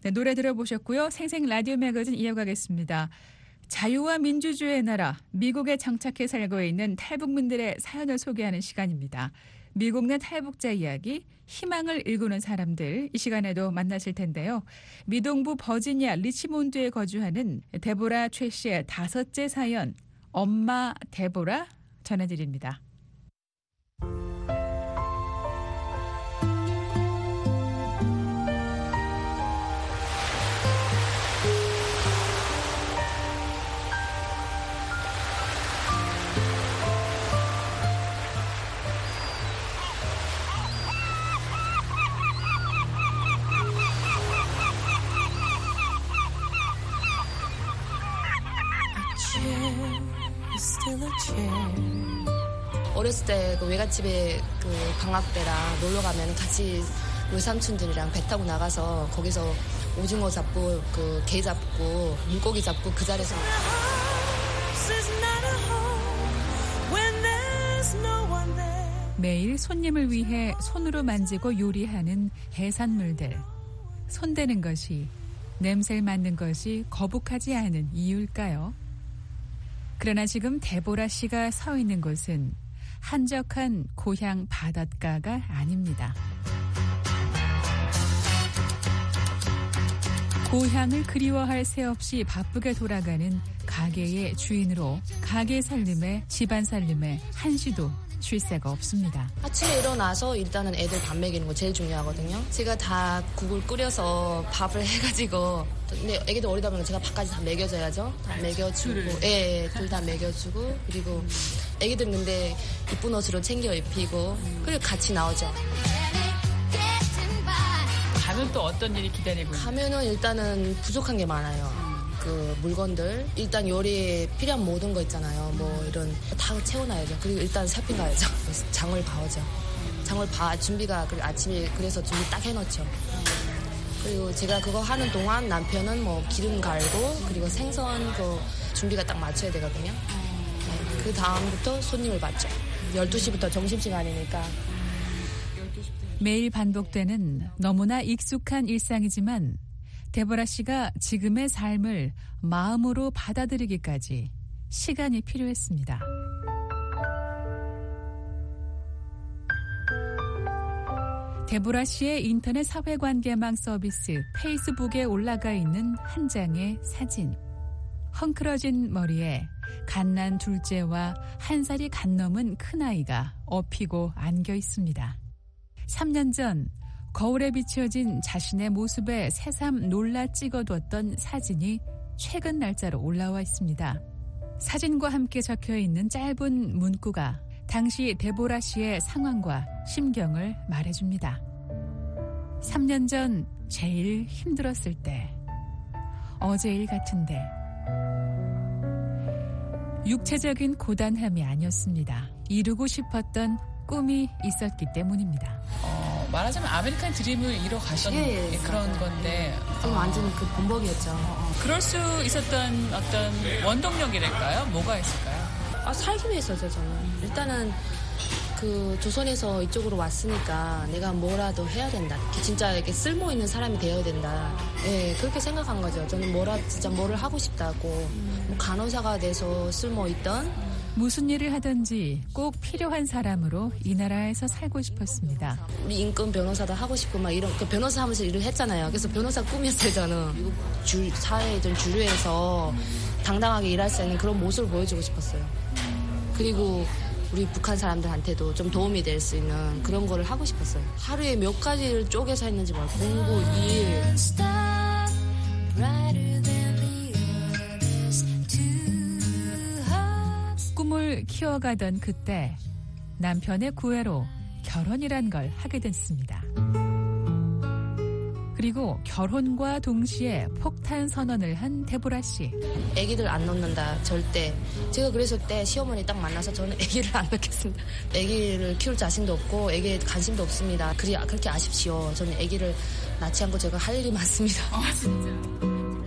네, 노래 들어보셨고요. 생생 라디오 매거진 이어가겠습니다. 자유와 민주주의의 나라, 미국에 정착해 살고 있는 탈북민들의 사연을 소개하는 시간입니다. 미국 내 탈북자 이야기, 희망을 일구는 사람들, 이 시간에도 만나실 텐데요. 미동부 버지니아 리치몬드에 거주하는 데보라 최 씨의 5째 사연, 엄마 데보라 전해드립니다. 어렸을 때 그 외갓집에 그 방학 때랑 놀러 가면 같이 외삼촌들이랑 배 타고 나가서 거기서 오징어 잡고 그 게 잡고 물고기 잡고 그 자리에서 매일 손님을 위해 손으로 만지고 요리하는 해산물들. 손대는 것이, 냄새를 맡는 것이 거북하지 않은 이유일까요? 그러나 지금 데보라 씨가 서 있는 곳은 한적한 고향 바닷가가 아닙니다. 고향을 그리워할 새 없이 바쁘게 돌아가는 가게의 주인으로 가게 살림에 집안 살림에 한시도 쉴 새가 없습니다. 아침에 일어나서 일단은 애들 밥 먹이는 거 제일 중요하거든요. 제가 다 국을 끓여서 밥을 해가지고, 근데 애기들 어리다 보면 제가 밥까지 다 먹여줘야죠. 다 먹여주고, 둘 다 먹여주고, 그리고 애기들 근데 이쁜 옷으로 챙겨 입히고, 그리고 같이 나오죠. 가면 또 어떤 일이 기다리고 있나요? 가면은 일단은 부족한 게 많아요. 그 물건들 일단 요리에 필요한 모든 거 있잖아요. 뭐 이런 다 채워놔야죠. 그리고 일단 쇼핑 가야죠. 장을 봐오죠. 장을 봐 준비가 그리고 아침에 그래서 준비 딱 해놓죠. 그리고 제가 그거 하는 동안 남편은 뭐 기름 갈고 그리고 생선 그 준비가 딱 맞춰야 되거든요. 네, 그 다음부터 손님을 받죠. 12시부터 점심시간이니까. 매일 반복되는 너무나 익숙한 일상이지만 데보라 씨가 지금의 삶을 마음으로 받아들이기까지 시간이 필요했습니다. 데보라 씨의 인터넷 사회관계망 서비스 페이스북에 올라가 있는 한 장의 사진. 헝클어진 머리에 갓난 둘째와 1살이 갓 넘은 큰아이가 업히고 안겨 있습니다. 3년 전 거울에 비춰진 자신의 모습에 새삼 놀라 찍어두었던 사진이 최근 날짜로 올라와 있습니다. 사진과 함께 적혀있는 짧은 문구가 당시 데보라 씨의 상황과 심경을 말해줍니다. 3년 전 제일 힘들었을 때, 어제 일 같은데, 육체적인 고단함이 아니었습니다. 이루고 싶었던 꿈이 있었기 때문입니다. 말하자면 아메리칸 드림을 이뤄 가신 그런 건데 완전 그 본보기였죠. 그럴 수 있었던 어떤 원동력이랄까요? 뭐가 있을까요? 살기 위해서죠, 저는. 일단은 그 조선에서 이쪽으로 왔으니까 내가 뭐라도 해야 된다. 진짜 이렇게 쓸모 있는 사람이 되어야 된다. 네, 그렇게 생각한 거죠. 저는 진짜 뭐를 하고 싶다고. 뭐 간호사가 돼서 쓸모 있던. 무슨 일을 하든지 꼭 필요한 사람으로 이 나라에서 살고 싶었습니다. 우리 인권 변호사도 하고 싶고 막 이런 그 변호사 하면서 일을 했잖아요. 그래서 변호사 꿈이었어요, 저는. 미국 사회의 주류에서 당당하게 일할 수 있는 그런 모습을 보여주고 싶었어요. 그리고 우리 북한 사람들한테도 좀 도움이 될 수 있는 그런 거를 하고 싶었어요. 하루에 몇 가지를 쪼개서 했는지 몰라요. 공부, 일. 꿈을 키워가던 그때 남편의 구애로 결혼이란 걸 하게 됐습니다. 그리고 결혼과 동시에 폭탄 선언을 한 데보라 씨. 아기들 안 낳는다, 절대. 제가 그래서 그때 시어머니 딱 만나서 저는 아기를 안 낳겠습니다. 아기를 키울 자신도 없고 아기에 관심도 없습니다. 그렇게 아십시오. 저는 아기를 낳지 않고 제가 할 일이 많습니다. 진짜.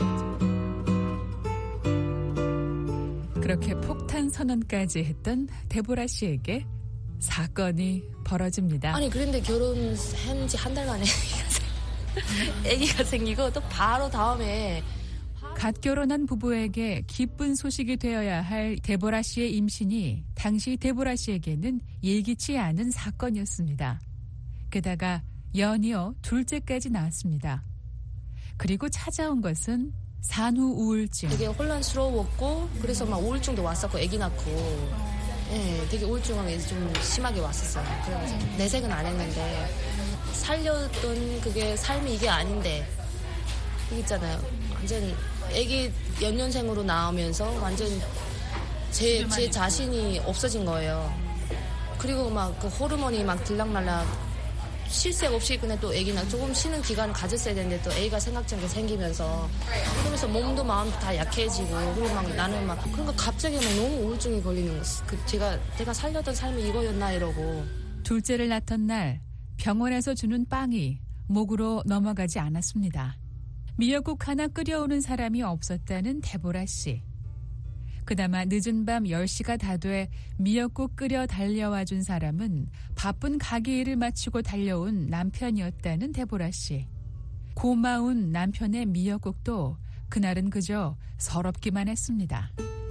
그렇게 폭탄 선언까지 했던 데보라 씨에게 사건이 벌어집니다. 아니 그런데 결혼한 지 한 달 만에 아기가 생기고 또 바로 다음에 갓 결혼한 부부에게 기쁜 소식이 되어야 할 데보라 씨의 임신이 당시 데보라 씨에게는 예기치 않은 사건이었습니다. 게다가 연이어 둘째까지 나왔습니다. 그리고 찾아온 것은 산후 우울증. 되게 혼란스러웠고 그래서 막 우울증도 왔었고 아기 낳고 네, 되게 우울증이 좀 심하게 왔었어요. 그래서 내색은 안 했는데 살렸던 그게 삶이 이게 아닌데 이게 있잖아요. 완전 아기 연년생으로 나오면서 완전 제 자신이 없어진 거예요. 그리고 막 그 호르몬이 막 들락날락 쉴 새 없이 그냥 또 아기나 조금 쉬는 기간을 가졌어야 되는데 또 아기가 생각지않게 게 생기면서 그러면서 몸도 마음도 다 약해지고 그리고 막 나는 막 그러니까 갑자기 막 너무 우울증이 걸리는 거예요. 제가 살려던 삶이 이거였나 이러고. 둘째를 낳던 날 병원에서 주는 빵이 목으로 넘어가지 않았습니다. 미역국 하나 끓여오는 사람이 없었다는 데보라 씨. 그나마 늦은 밤 10시가 다 돼 미역국 끓여 달려와 준 사람은 바쁜 가게 일을 마치고 달려온 남편이었다는 데보라 씨. 고마운 남편의 미역국도 그날은 그저 서럽기만 했습니다.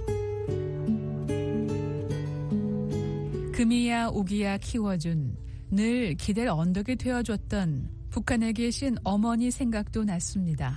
금이야 오기야 키워준 늘 기댈 언덕이 되어줬던 북한에 계신 어머니 생각도 났습니다.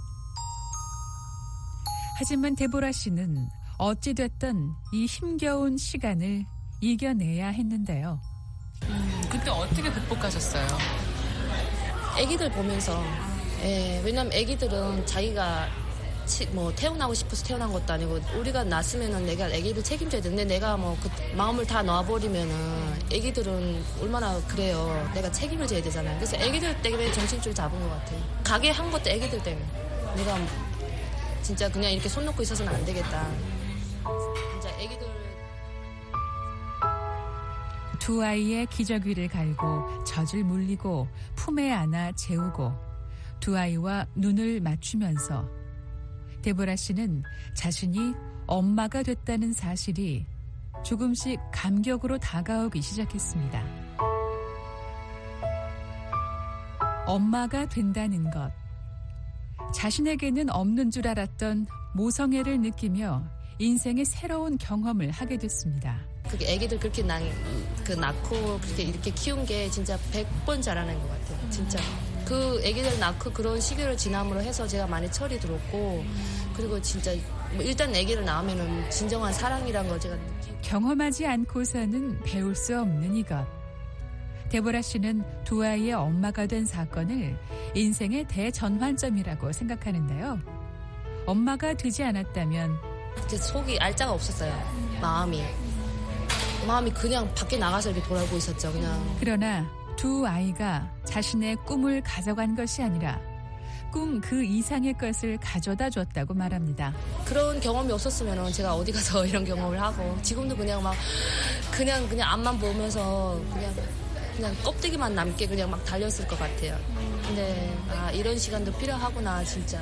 하지만 데보라 씨는 어찌됐든 이 힘겨운 시간을 이겨내야 했는데요. 그때 어떻게 극복하셨어요? 아기들 보면서 왜냐면 아기들은 자기가 뭐 태어나고 싶어서 태어난 것도 아니고 우리가 낳았으면은 내가 아기를 책임져야 되는데 내가 뭐 그 마음을 다 놔버리면은 아기들은 얼마나 그래요. 내가 책임을 져야 되잖아요. 그래서 아기들 때문에 정신줄 잡은 것 같아요. 가게 한 것도 아기들 때문에 내가 진짜 그냥 이렇게 손 놓고 있어서는 안 되겠다. 진짜 아기들 두 아이의 기저귀를 갈고 젖을 물리고 품에 안아 재우고 두 아이와 눈을 맞추면서 데보라 씨는 자신이 엄마가 됐다는 사실이 조금씩 감격으로 다가오기 시작했습니다. 엄마가 된다는 것. 자신에게는 없는 줄 알았던 모성애를 느끼며 인생의 새로운 경험을 하게 됐습니다. 그게 아기들 그렇게 낳고 그렇게 이렇게 키운 게 진짜 100번 잘하는 것 같아요. 진짜. 그 아기들 낳고 그런 시기를 지남으로 해서 제가 많이 철이 들었고 그리고 진짜 뭐 일단 아기를 낳으면은 진정한 사랑이란 걸 제가 경험하지 않고서는 배울 수 없는 이것. 데보라 씨는 두 아이의 엄마가 된 사건을 인생의 대전환점이라고 생각하는데요. 엄마가 되지 않았다면 제 속이 알자가 없었어요. 마음이 그냥 밖에 나가서 이렇게 돌아오고 있었죠. 그냥. 그러나 두 아이가 자신의 꿈을 가져간 것이 아니라 꿈 그 이상의 것을 가져다 줬다고 말합니다. 그런 경험이 없었으면 제가 어디 가서 이런 경험을 하고 지금도 그냥 막 그냥 앞만 보면서 그냥 껍데기만 남게 그냥 막 달렸을 것 같아요. 근데 이런 시간도 필요하구나 진짜.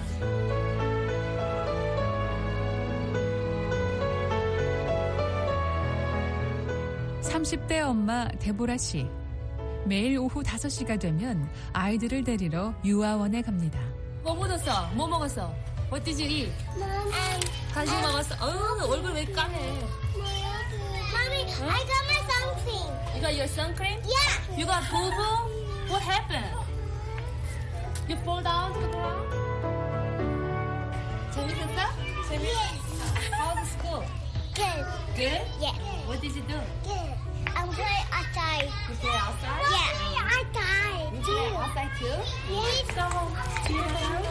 30대 엄마 데보라 씨. 매일 오후 5시가 되면 아이들을 데리러 유아원에 갑니다. 뭐 묻었어? 뭐 먹었어? What did you eat? 간식 먹었어? 얼굴 왜 까매? Mommy, I got my sun cream. You got your sun cream? Yeah. You got boo-boo? What happened? You fall down to the ground? 재밌었어? Yes. How's the school? Good. Good? Yeah. What did you do? Good. I'm playing outside. You play outside? Yeah. Outside. You play outside too? Yes. Go home. See you later.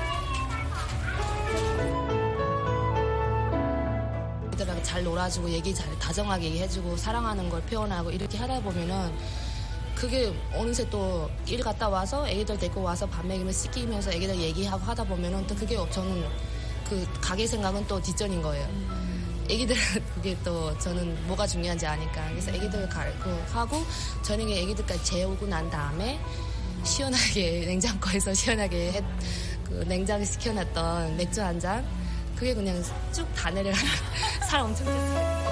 애들하고 잘 놀아주고 얘기 잘 다정하게 얘기해주고 사랑하는 걸 표현하고 이렇게 하다 보면은 그게 어느새 또 일 갔다 와서 애기들 데리고 와서 밥 먹이면 씻기면서 애기들 얘기하고 하다 보면은 또 그게 저는 그 가게 생각은 또 뒷전인 거예요. 애기들은 그게 또 저는 뭐가 중요한지 아니까 그래서 애기들 하고 저녁에 애기들까지 재우고 난 다음에 시원하게 냉장고에서 시원하게 그 냉장에 시켜놨던 맥주 한 잔 그게 그냥 쭉 다 내려가는 살 엄청 됐어요.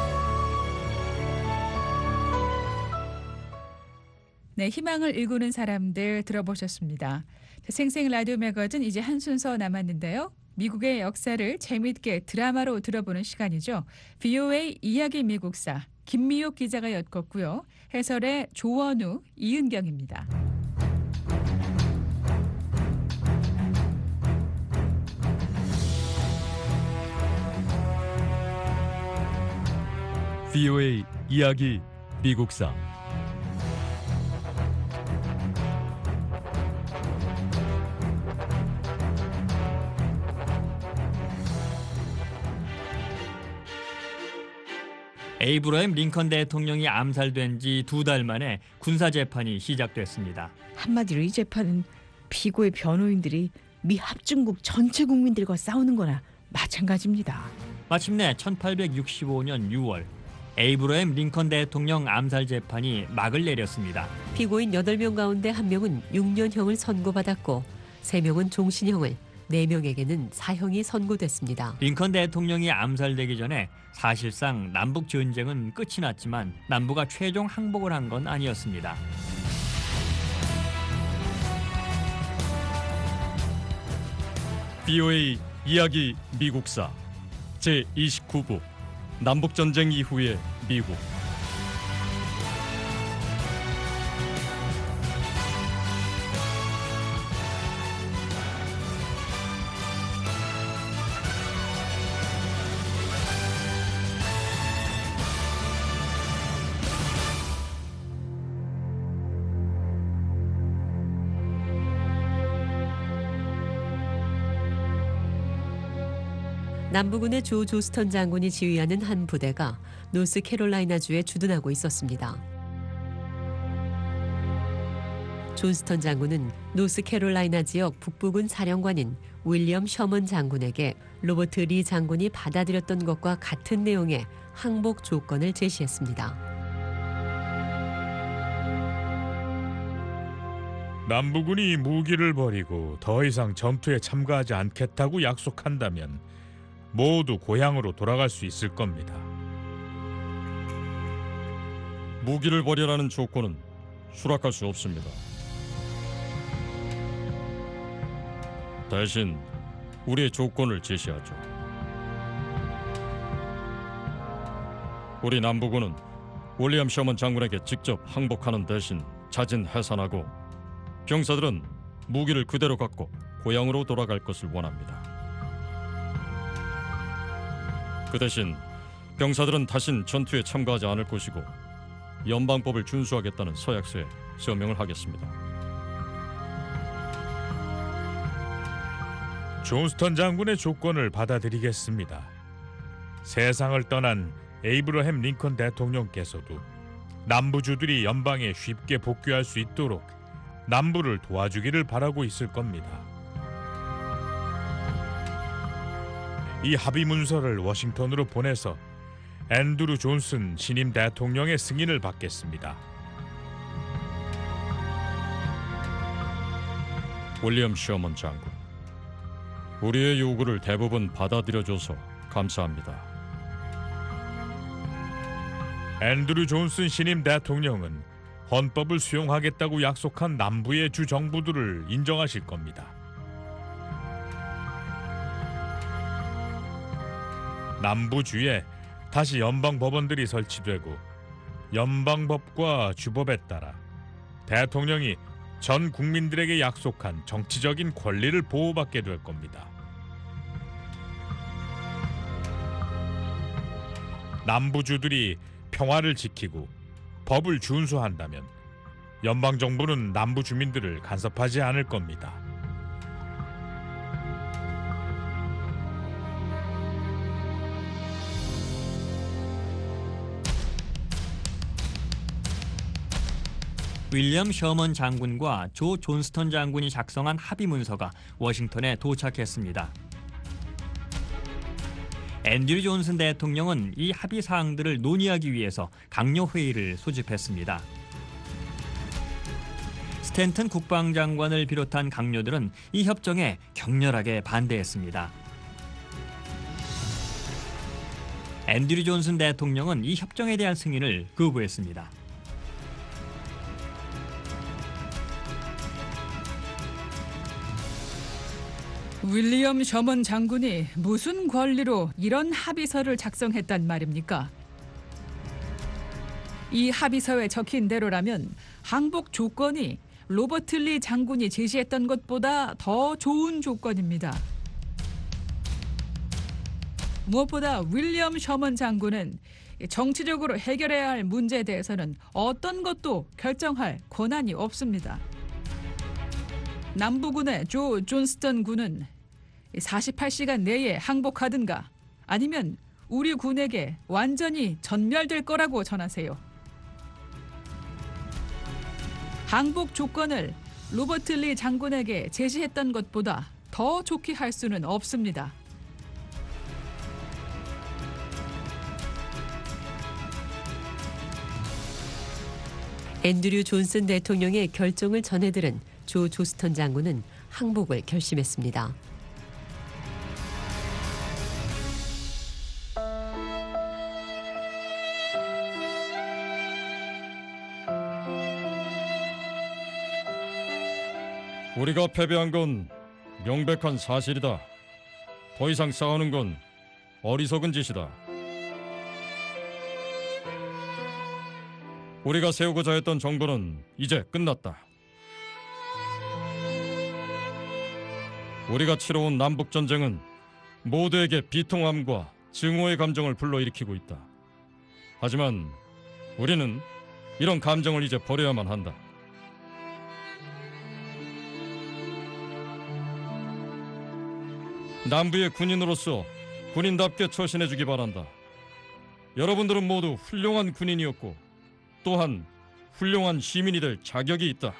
네, 희망을 일구는 사람들 들어보셨습니다. 생생 라디오 매거진 이제 한 순서 남았는데요. 미국의 역사를 재미있게 드라마로 들어보는 시간이죠. VOA 이야기 미국사 김미옥 기자가 엮었고요. 해설의 조원우, 이은경입니다. VOA 이야기 미국사 에이브러햄 링컨 대통령이 암살된 지 2달 만에 군사 재판이 시작됐습니다. 한마디로 이 재판은 피고의 변호인들이 미 합중국 전체 국민들과 싸우는 거나 마찬가지입니다. 마침내 1865년 6월 에이브러햄 링컨 대통령 암살 재판이 막을 내렸습니다. 피고인 8명 가운데 1명은 6년형을 선고받았고 3명은 종신형을, 4명에게는 사형이 선고됐습니다. 링컨 대통령이 암살되기 전에 사실상 남북 전쟁은 끝이 났지만 남부가 최종 항복을 한 건 아니었습니다. VOA 이야기 미국사 제29부 남북전쟁 이후의 미국. 남부군의 조 조스턴 장군이 지휘하는 한 부대가 노스캐롤라이나주에 주둔하고 있었습니다. 존스턴 장군은 노스캐롤라이나 지역 북부군 사령관인 윌리엄 셔먼 장군에게 로버트 리 장군이 받아들였던 것과 같은 내용의 항복 조건을 제시했습니다. 남부군이 무기를 버리고 더 이상 전투에 참가하지 않겠다고 약속한다면 모두 고향으로 돌아갈 수 있을 겁니다. 무기를 버리라는 조건은 수락할 수 없습니다. 대신 우리의 조건을 제시하죠. 우리 남부군은 윌리엄 셔먼 장군에게 직접 항복하는 대신 자진 해산하고 병사들은 무기를 그대로 갖고 고향으로 돌아갈 것을 원합니다. 그 대신 병사들은 다신 전투에 참가하지 않을 것이고 연방법을 준수하겠다는 서약서에 서명을 하겠습니다. 존스턴 장군의 조건을 받아들이겠습니다. 세상을 떠난 에이브러햄 링컨 대통령께서도 남부주들이 연방에 쉽게 복귀할 수 있도록 남부를 도와주기를 바라고 있을 겁니다. 이 합의 문서를 워싱턴으로 보내서 앤드루 존슨 신임 대통령의 승인을 받겠습니다. 윌리엄 셔먼 장군, 우리의 요구를 대부분 받아들여줘서 감사합니다. 앤드루 존슨 신임 대통령은 헌법을 수용하겠다고 약속한 남부의 주 정부들을 인정하실 겁니다. 남부주에 다시 연방법원들이 설치되고 연방법과 주법에 따라 대통령이 전 국민들에게 약속한 정치적인 권리를 보호받게 될 겁니다. 남부주들이 평화를 지키고 법을 준수한다면 연방정부는 남부 주민들을 간섭하지 않을 겁니다. 윌리엄 셔먼 장군과 조 존스턴 장군이 작성한 합의 문서가 워싱턴에 도착했습니다. 앤드류 존슨 대통령은 이 합의 사항들을 논의하기 위해서 강요 회의를 소집했습니다. 스탠튼 국방장관을 비롯한 강요들은 이 협정에 격렬하게 반대했습니다. 앤드류 존슨 대통령은 이 협정에 대한 승인을 거부했습니다. 윌리엄 셔먼 장군이 무슨 권리로 이런 합의서를 작성했단 말입니까? 이 합의서에 적힌 대로라면 항복 조건이 로버트 리 장군이 제시했던 것보다 더 좋은 조건입니다. 무엇보다 윌리엄 셔먼 장군은 정치적으로 해결해야 할 문제에 대해서는 어떤 것도 결정할 권한이 없습니다. 남부군의 조 존스턴 군은 48시간 내에 항복하든가 아니면 우리 군에게 완전히 전멸될 거라고 전하세요. 항복 조건을 로버트 리 장군에게 제시했던 것보다 더 좋게 할 수는 없습니다. 앤드류 존슨 대통령의 결정을 전해들은 조 조스턴 장군은 항복을 결심했습니다. 우리가 패배한 건 명백한 사실이다. 더 이상 싸우는 건 어리석은 짓이다. 우리가 세우고자 했던 정부는 이제 끝났다. 우리가 치러온 남북전쟁은 모두에게 비통함과 증오의 감정을 불러일으키고 있다. 하지만 우리는 이런 감정을 이제 버려야만 한다. 남부의 군인으로서 군인답게 처신해주기 바란다. 여러분들은 모두 훌륭한 군인이었고 또한 훌륭한 시민이 될 자격이 있다.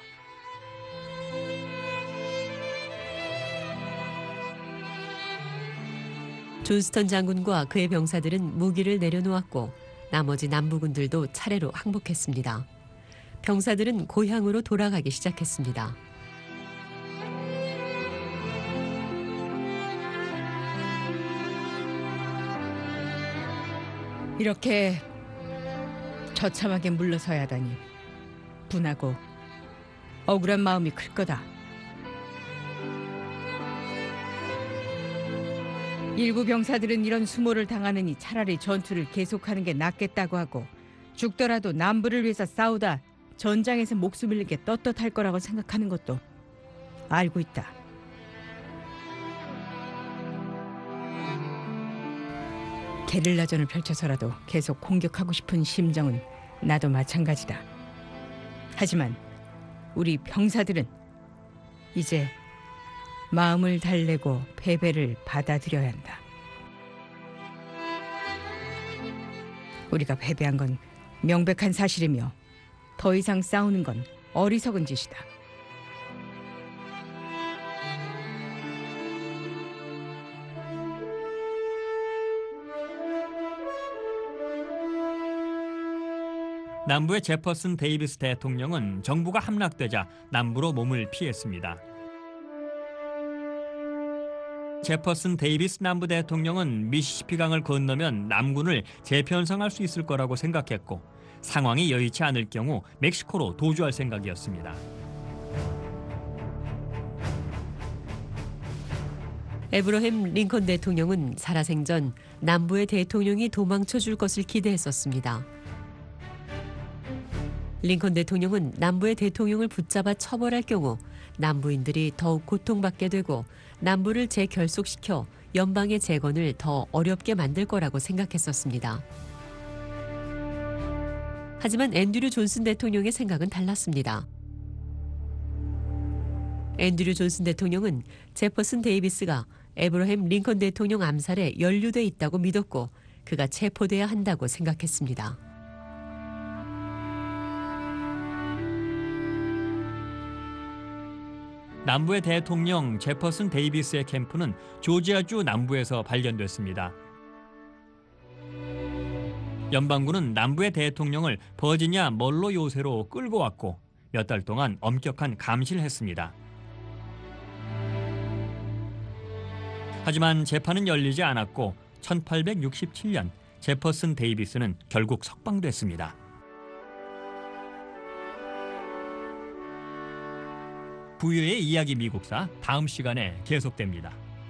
존스턴 장군과 그의 병사들은 무기를 내려놓았고 나머지 남부군들도 차례로 항복했습니다. 병사들은 고향으로 돌아가기 시작했습니다. 이렇게 처참하게 물러서야 하다니 분하고 억울한 마음이 클 거다. 일부 병사들은 이런 수모를 당하느니 차라리 전투를 계속하는 게 낫겠다고 하고 죽더라도 남부를 위해서 싸우다 전장에서 목숨 잃는 게 떳떳할 거라고 생각하는 것도 알고 있다. 게릴라전을 펼쳐서라도 계속 공격하고 싶은 심정은 나도 마찬가지다. 하지만 우리 병사들은 이제 마음을 달래고 패배를 받아들여야 한다. 우리가 패배한 건 명백한 사실이며 더 이상 싸우는 건 어리석은 짓이다. 남부의 제퍼슨 데이비스 대통령은 정부가 함락되자 남부로 몸을 피했습니다. 제퍼슨 데이비스 남부 대통령은 미시시피강을 건너면 남군을 재편성할 수 있을 거라고 생각했고 상황이 여의치 않을 경우 멕시코로 도주할 생각이었습니다. 에브러햄 링컨 대통령은 살아생전 남부의 대통령이 도망쳐 줄 것을 기대했었습니다. 링컨 대통령은 남부의 대통령을 붙잡아 처벌할 경우 남부인들이 더욱 고통받게 되고 남부를 재결속시켜 연방의 재건을 더 어렵게 만들 거라고 생각했었습니다. 하지만 앤드류 존슨 대통령의 생각은 달랐습니다. 앤드류 존슨 대통령은 제퍼슨 데이비스가 에브러햄 링컨 대통령 암살에 연루돼 있다고 믿었고 그가 체포돼야 한다고 생각했습니다. 남부의 대통령 제퍼슨 데이비스의 캠프는 조지아주 남부에서 발견됐습니다. 연방군은 남부의 대통령을 버지니아 멀로 요새로 끌고 왔고 몇 달 동안 엄격한 감시를 했습니다. 하지만 재판은 열리지 않았고 1867년 제퍼슨 데이비스는 결국 석방됐습니다. 부유의 이야기 미국사 다음 시간에 계속됩니다.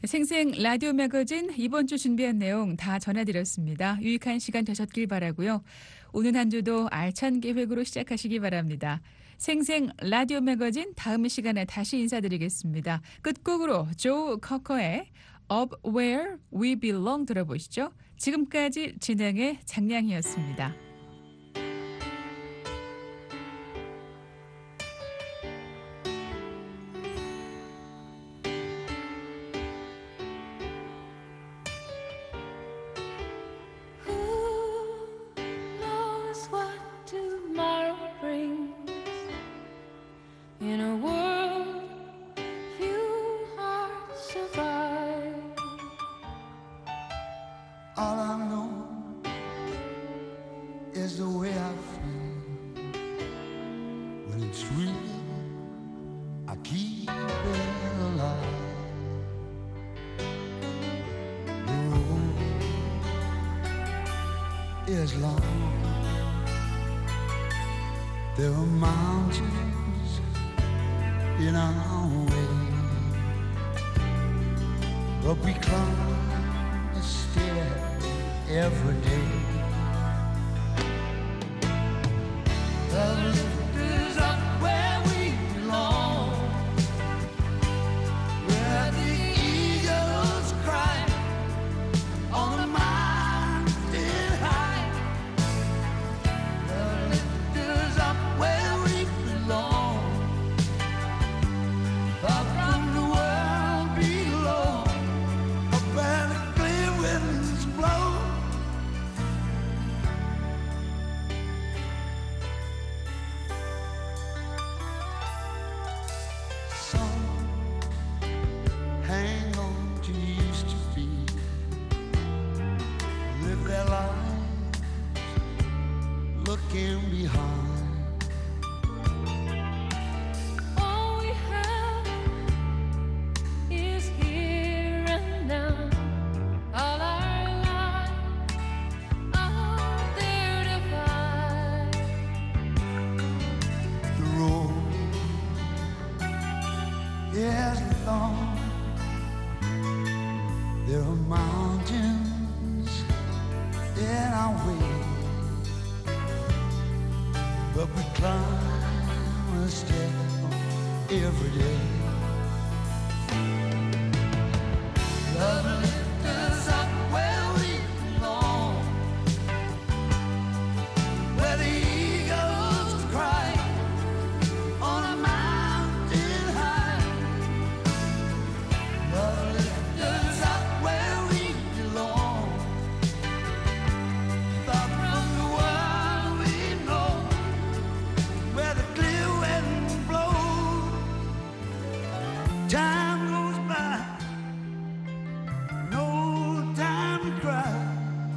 생생 라디오 매거진 이번 주 준비한 내용 다 전해드렸습니다. 유익한 시간 되셨길 바라고요. 오는 한 주도 알찬 계획으로 시작하시기 바랍니다. 생생 라디오 매거진 다음 시간에 다시 인사드리겠습니다. 끝곡으로 조 커커의 Up Where We Belong 들어보시죠. 지금까지 진행의 장량이었습니다. In a world few hearts survive. All I know is the way I feel. When it's real, I keep it alive. The road is long. There are mountains in our way, but we climb a stair every day. The lift is up where we belong, where the eagles cry on the mountain high. The lift is up where we belong, up from the world below, up where the clear winds blow. Some hang on to used to be, live their lives looking behind. All we have is here and now. All our lives are there to find. The road is long. There are mountains in our way, but we climb a step every day. Love lift us up where we belong, where the eagles cry on a mountain high. Love lift us up where we belong, far from the world we know, where the clear winds blow. Time goes by, no time to cry.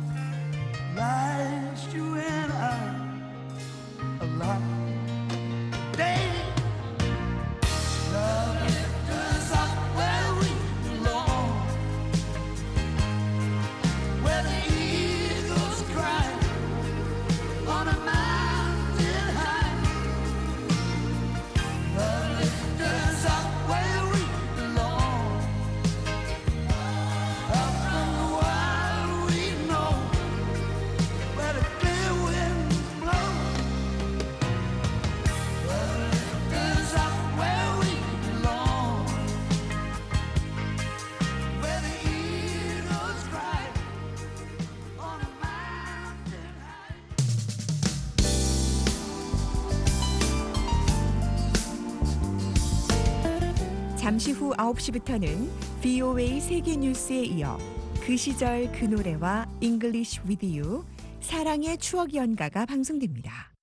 Life's you and I alive. Day, love lift us up where we belong, where the eagles cry on a mountain high. Love lift us up where we belong, up from the world we know, where the clear winds blow. Love lift us up where we belong, where the eagles cry on a mountain high. 잠시 후 9시부터는 VOA 세계 뉴스에 이어 그 시절 그 노래와 English with You 사랑의 추억 연가가 방송됩니다.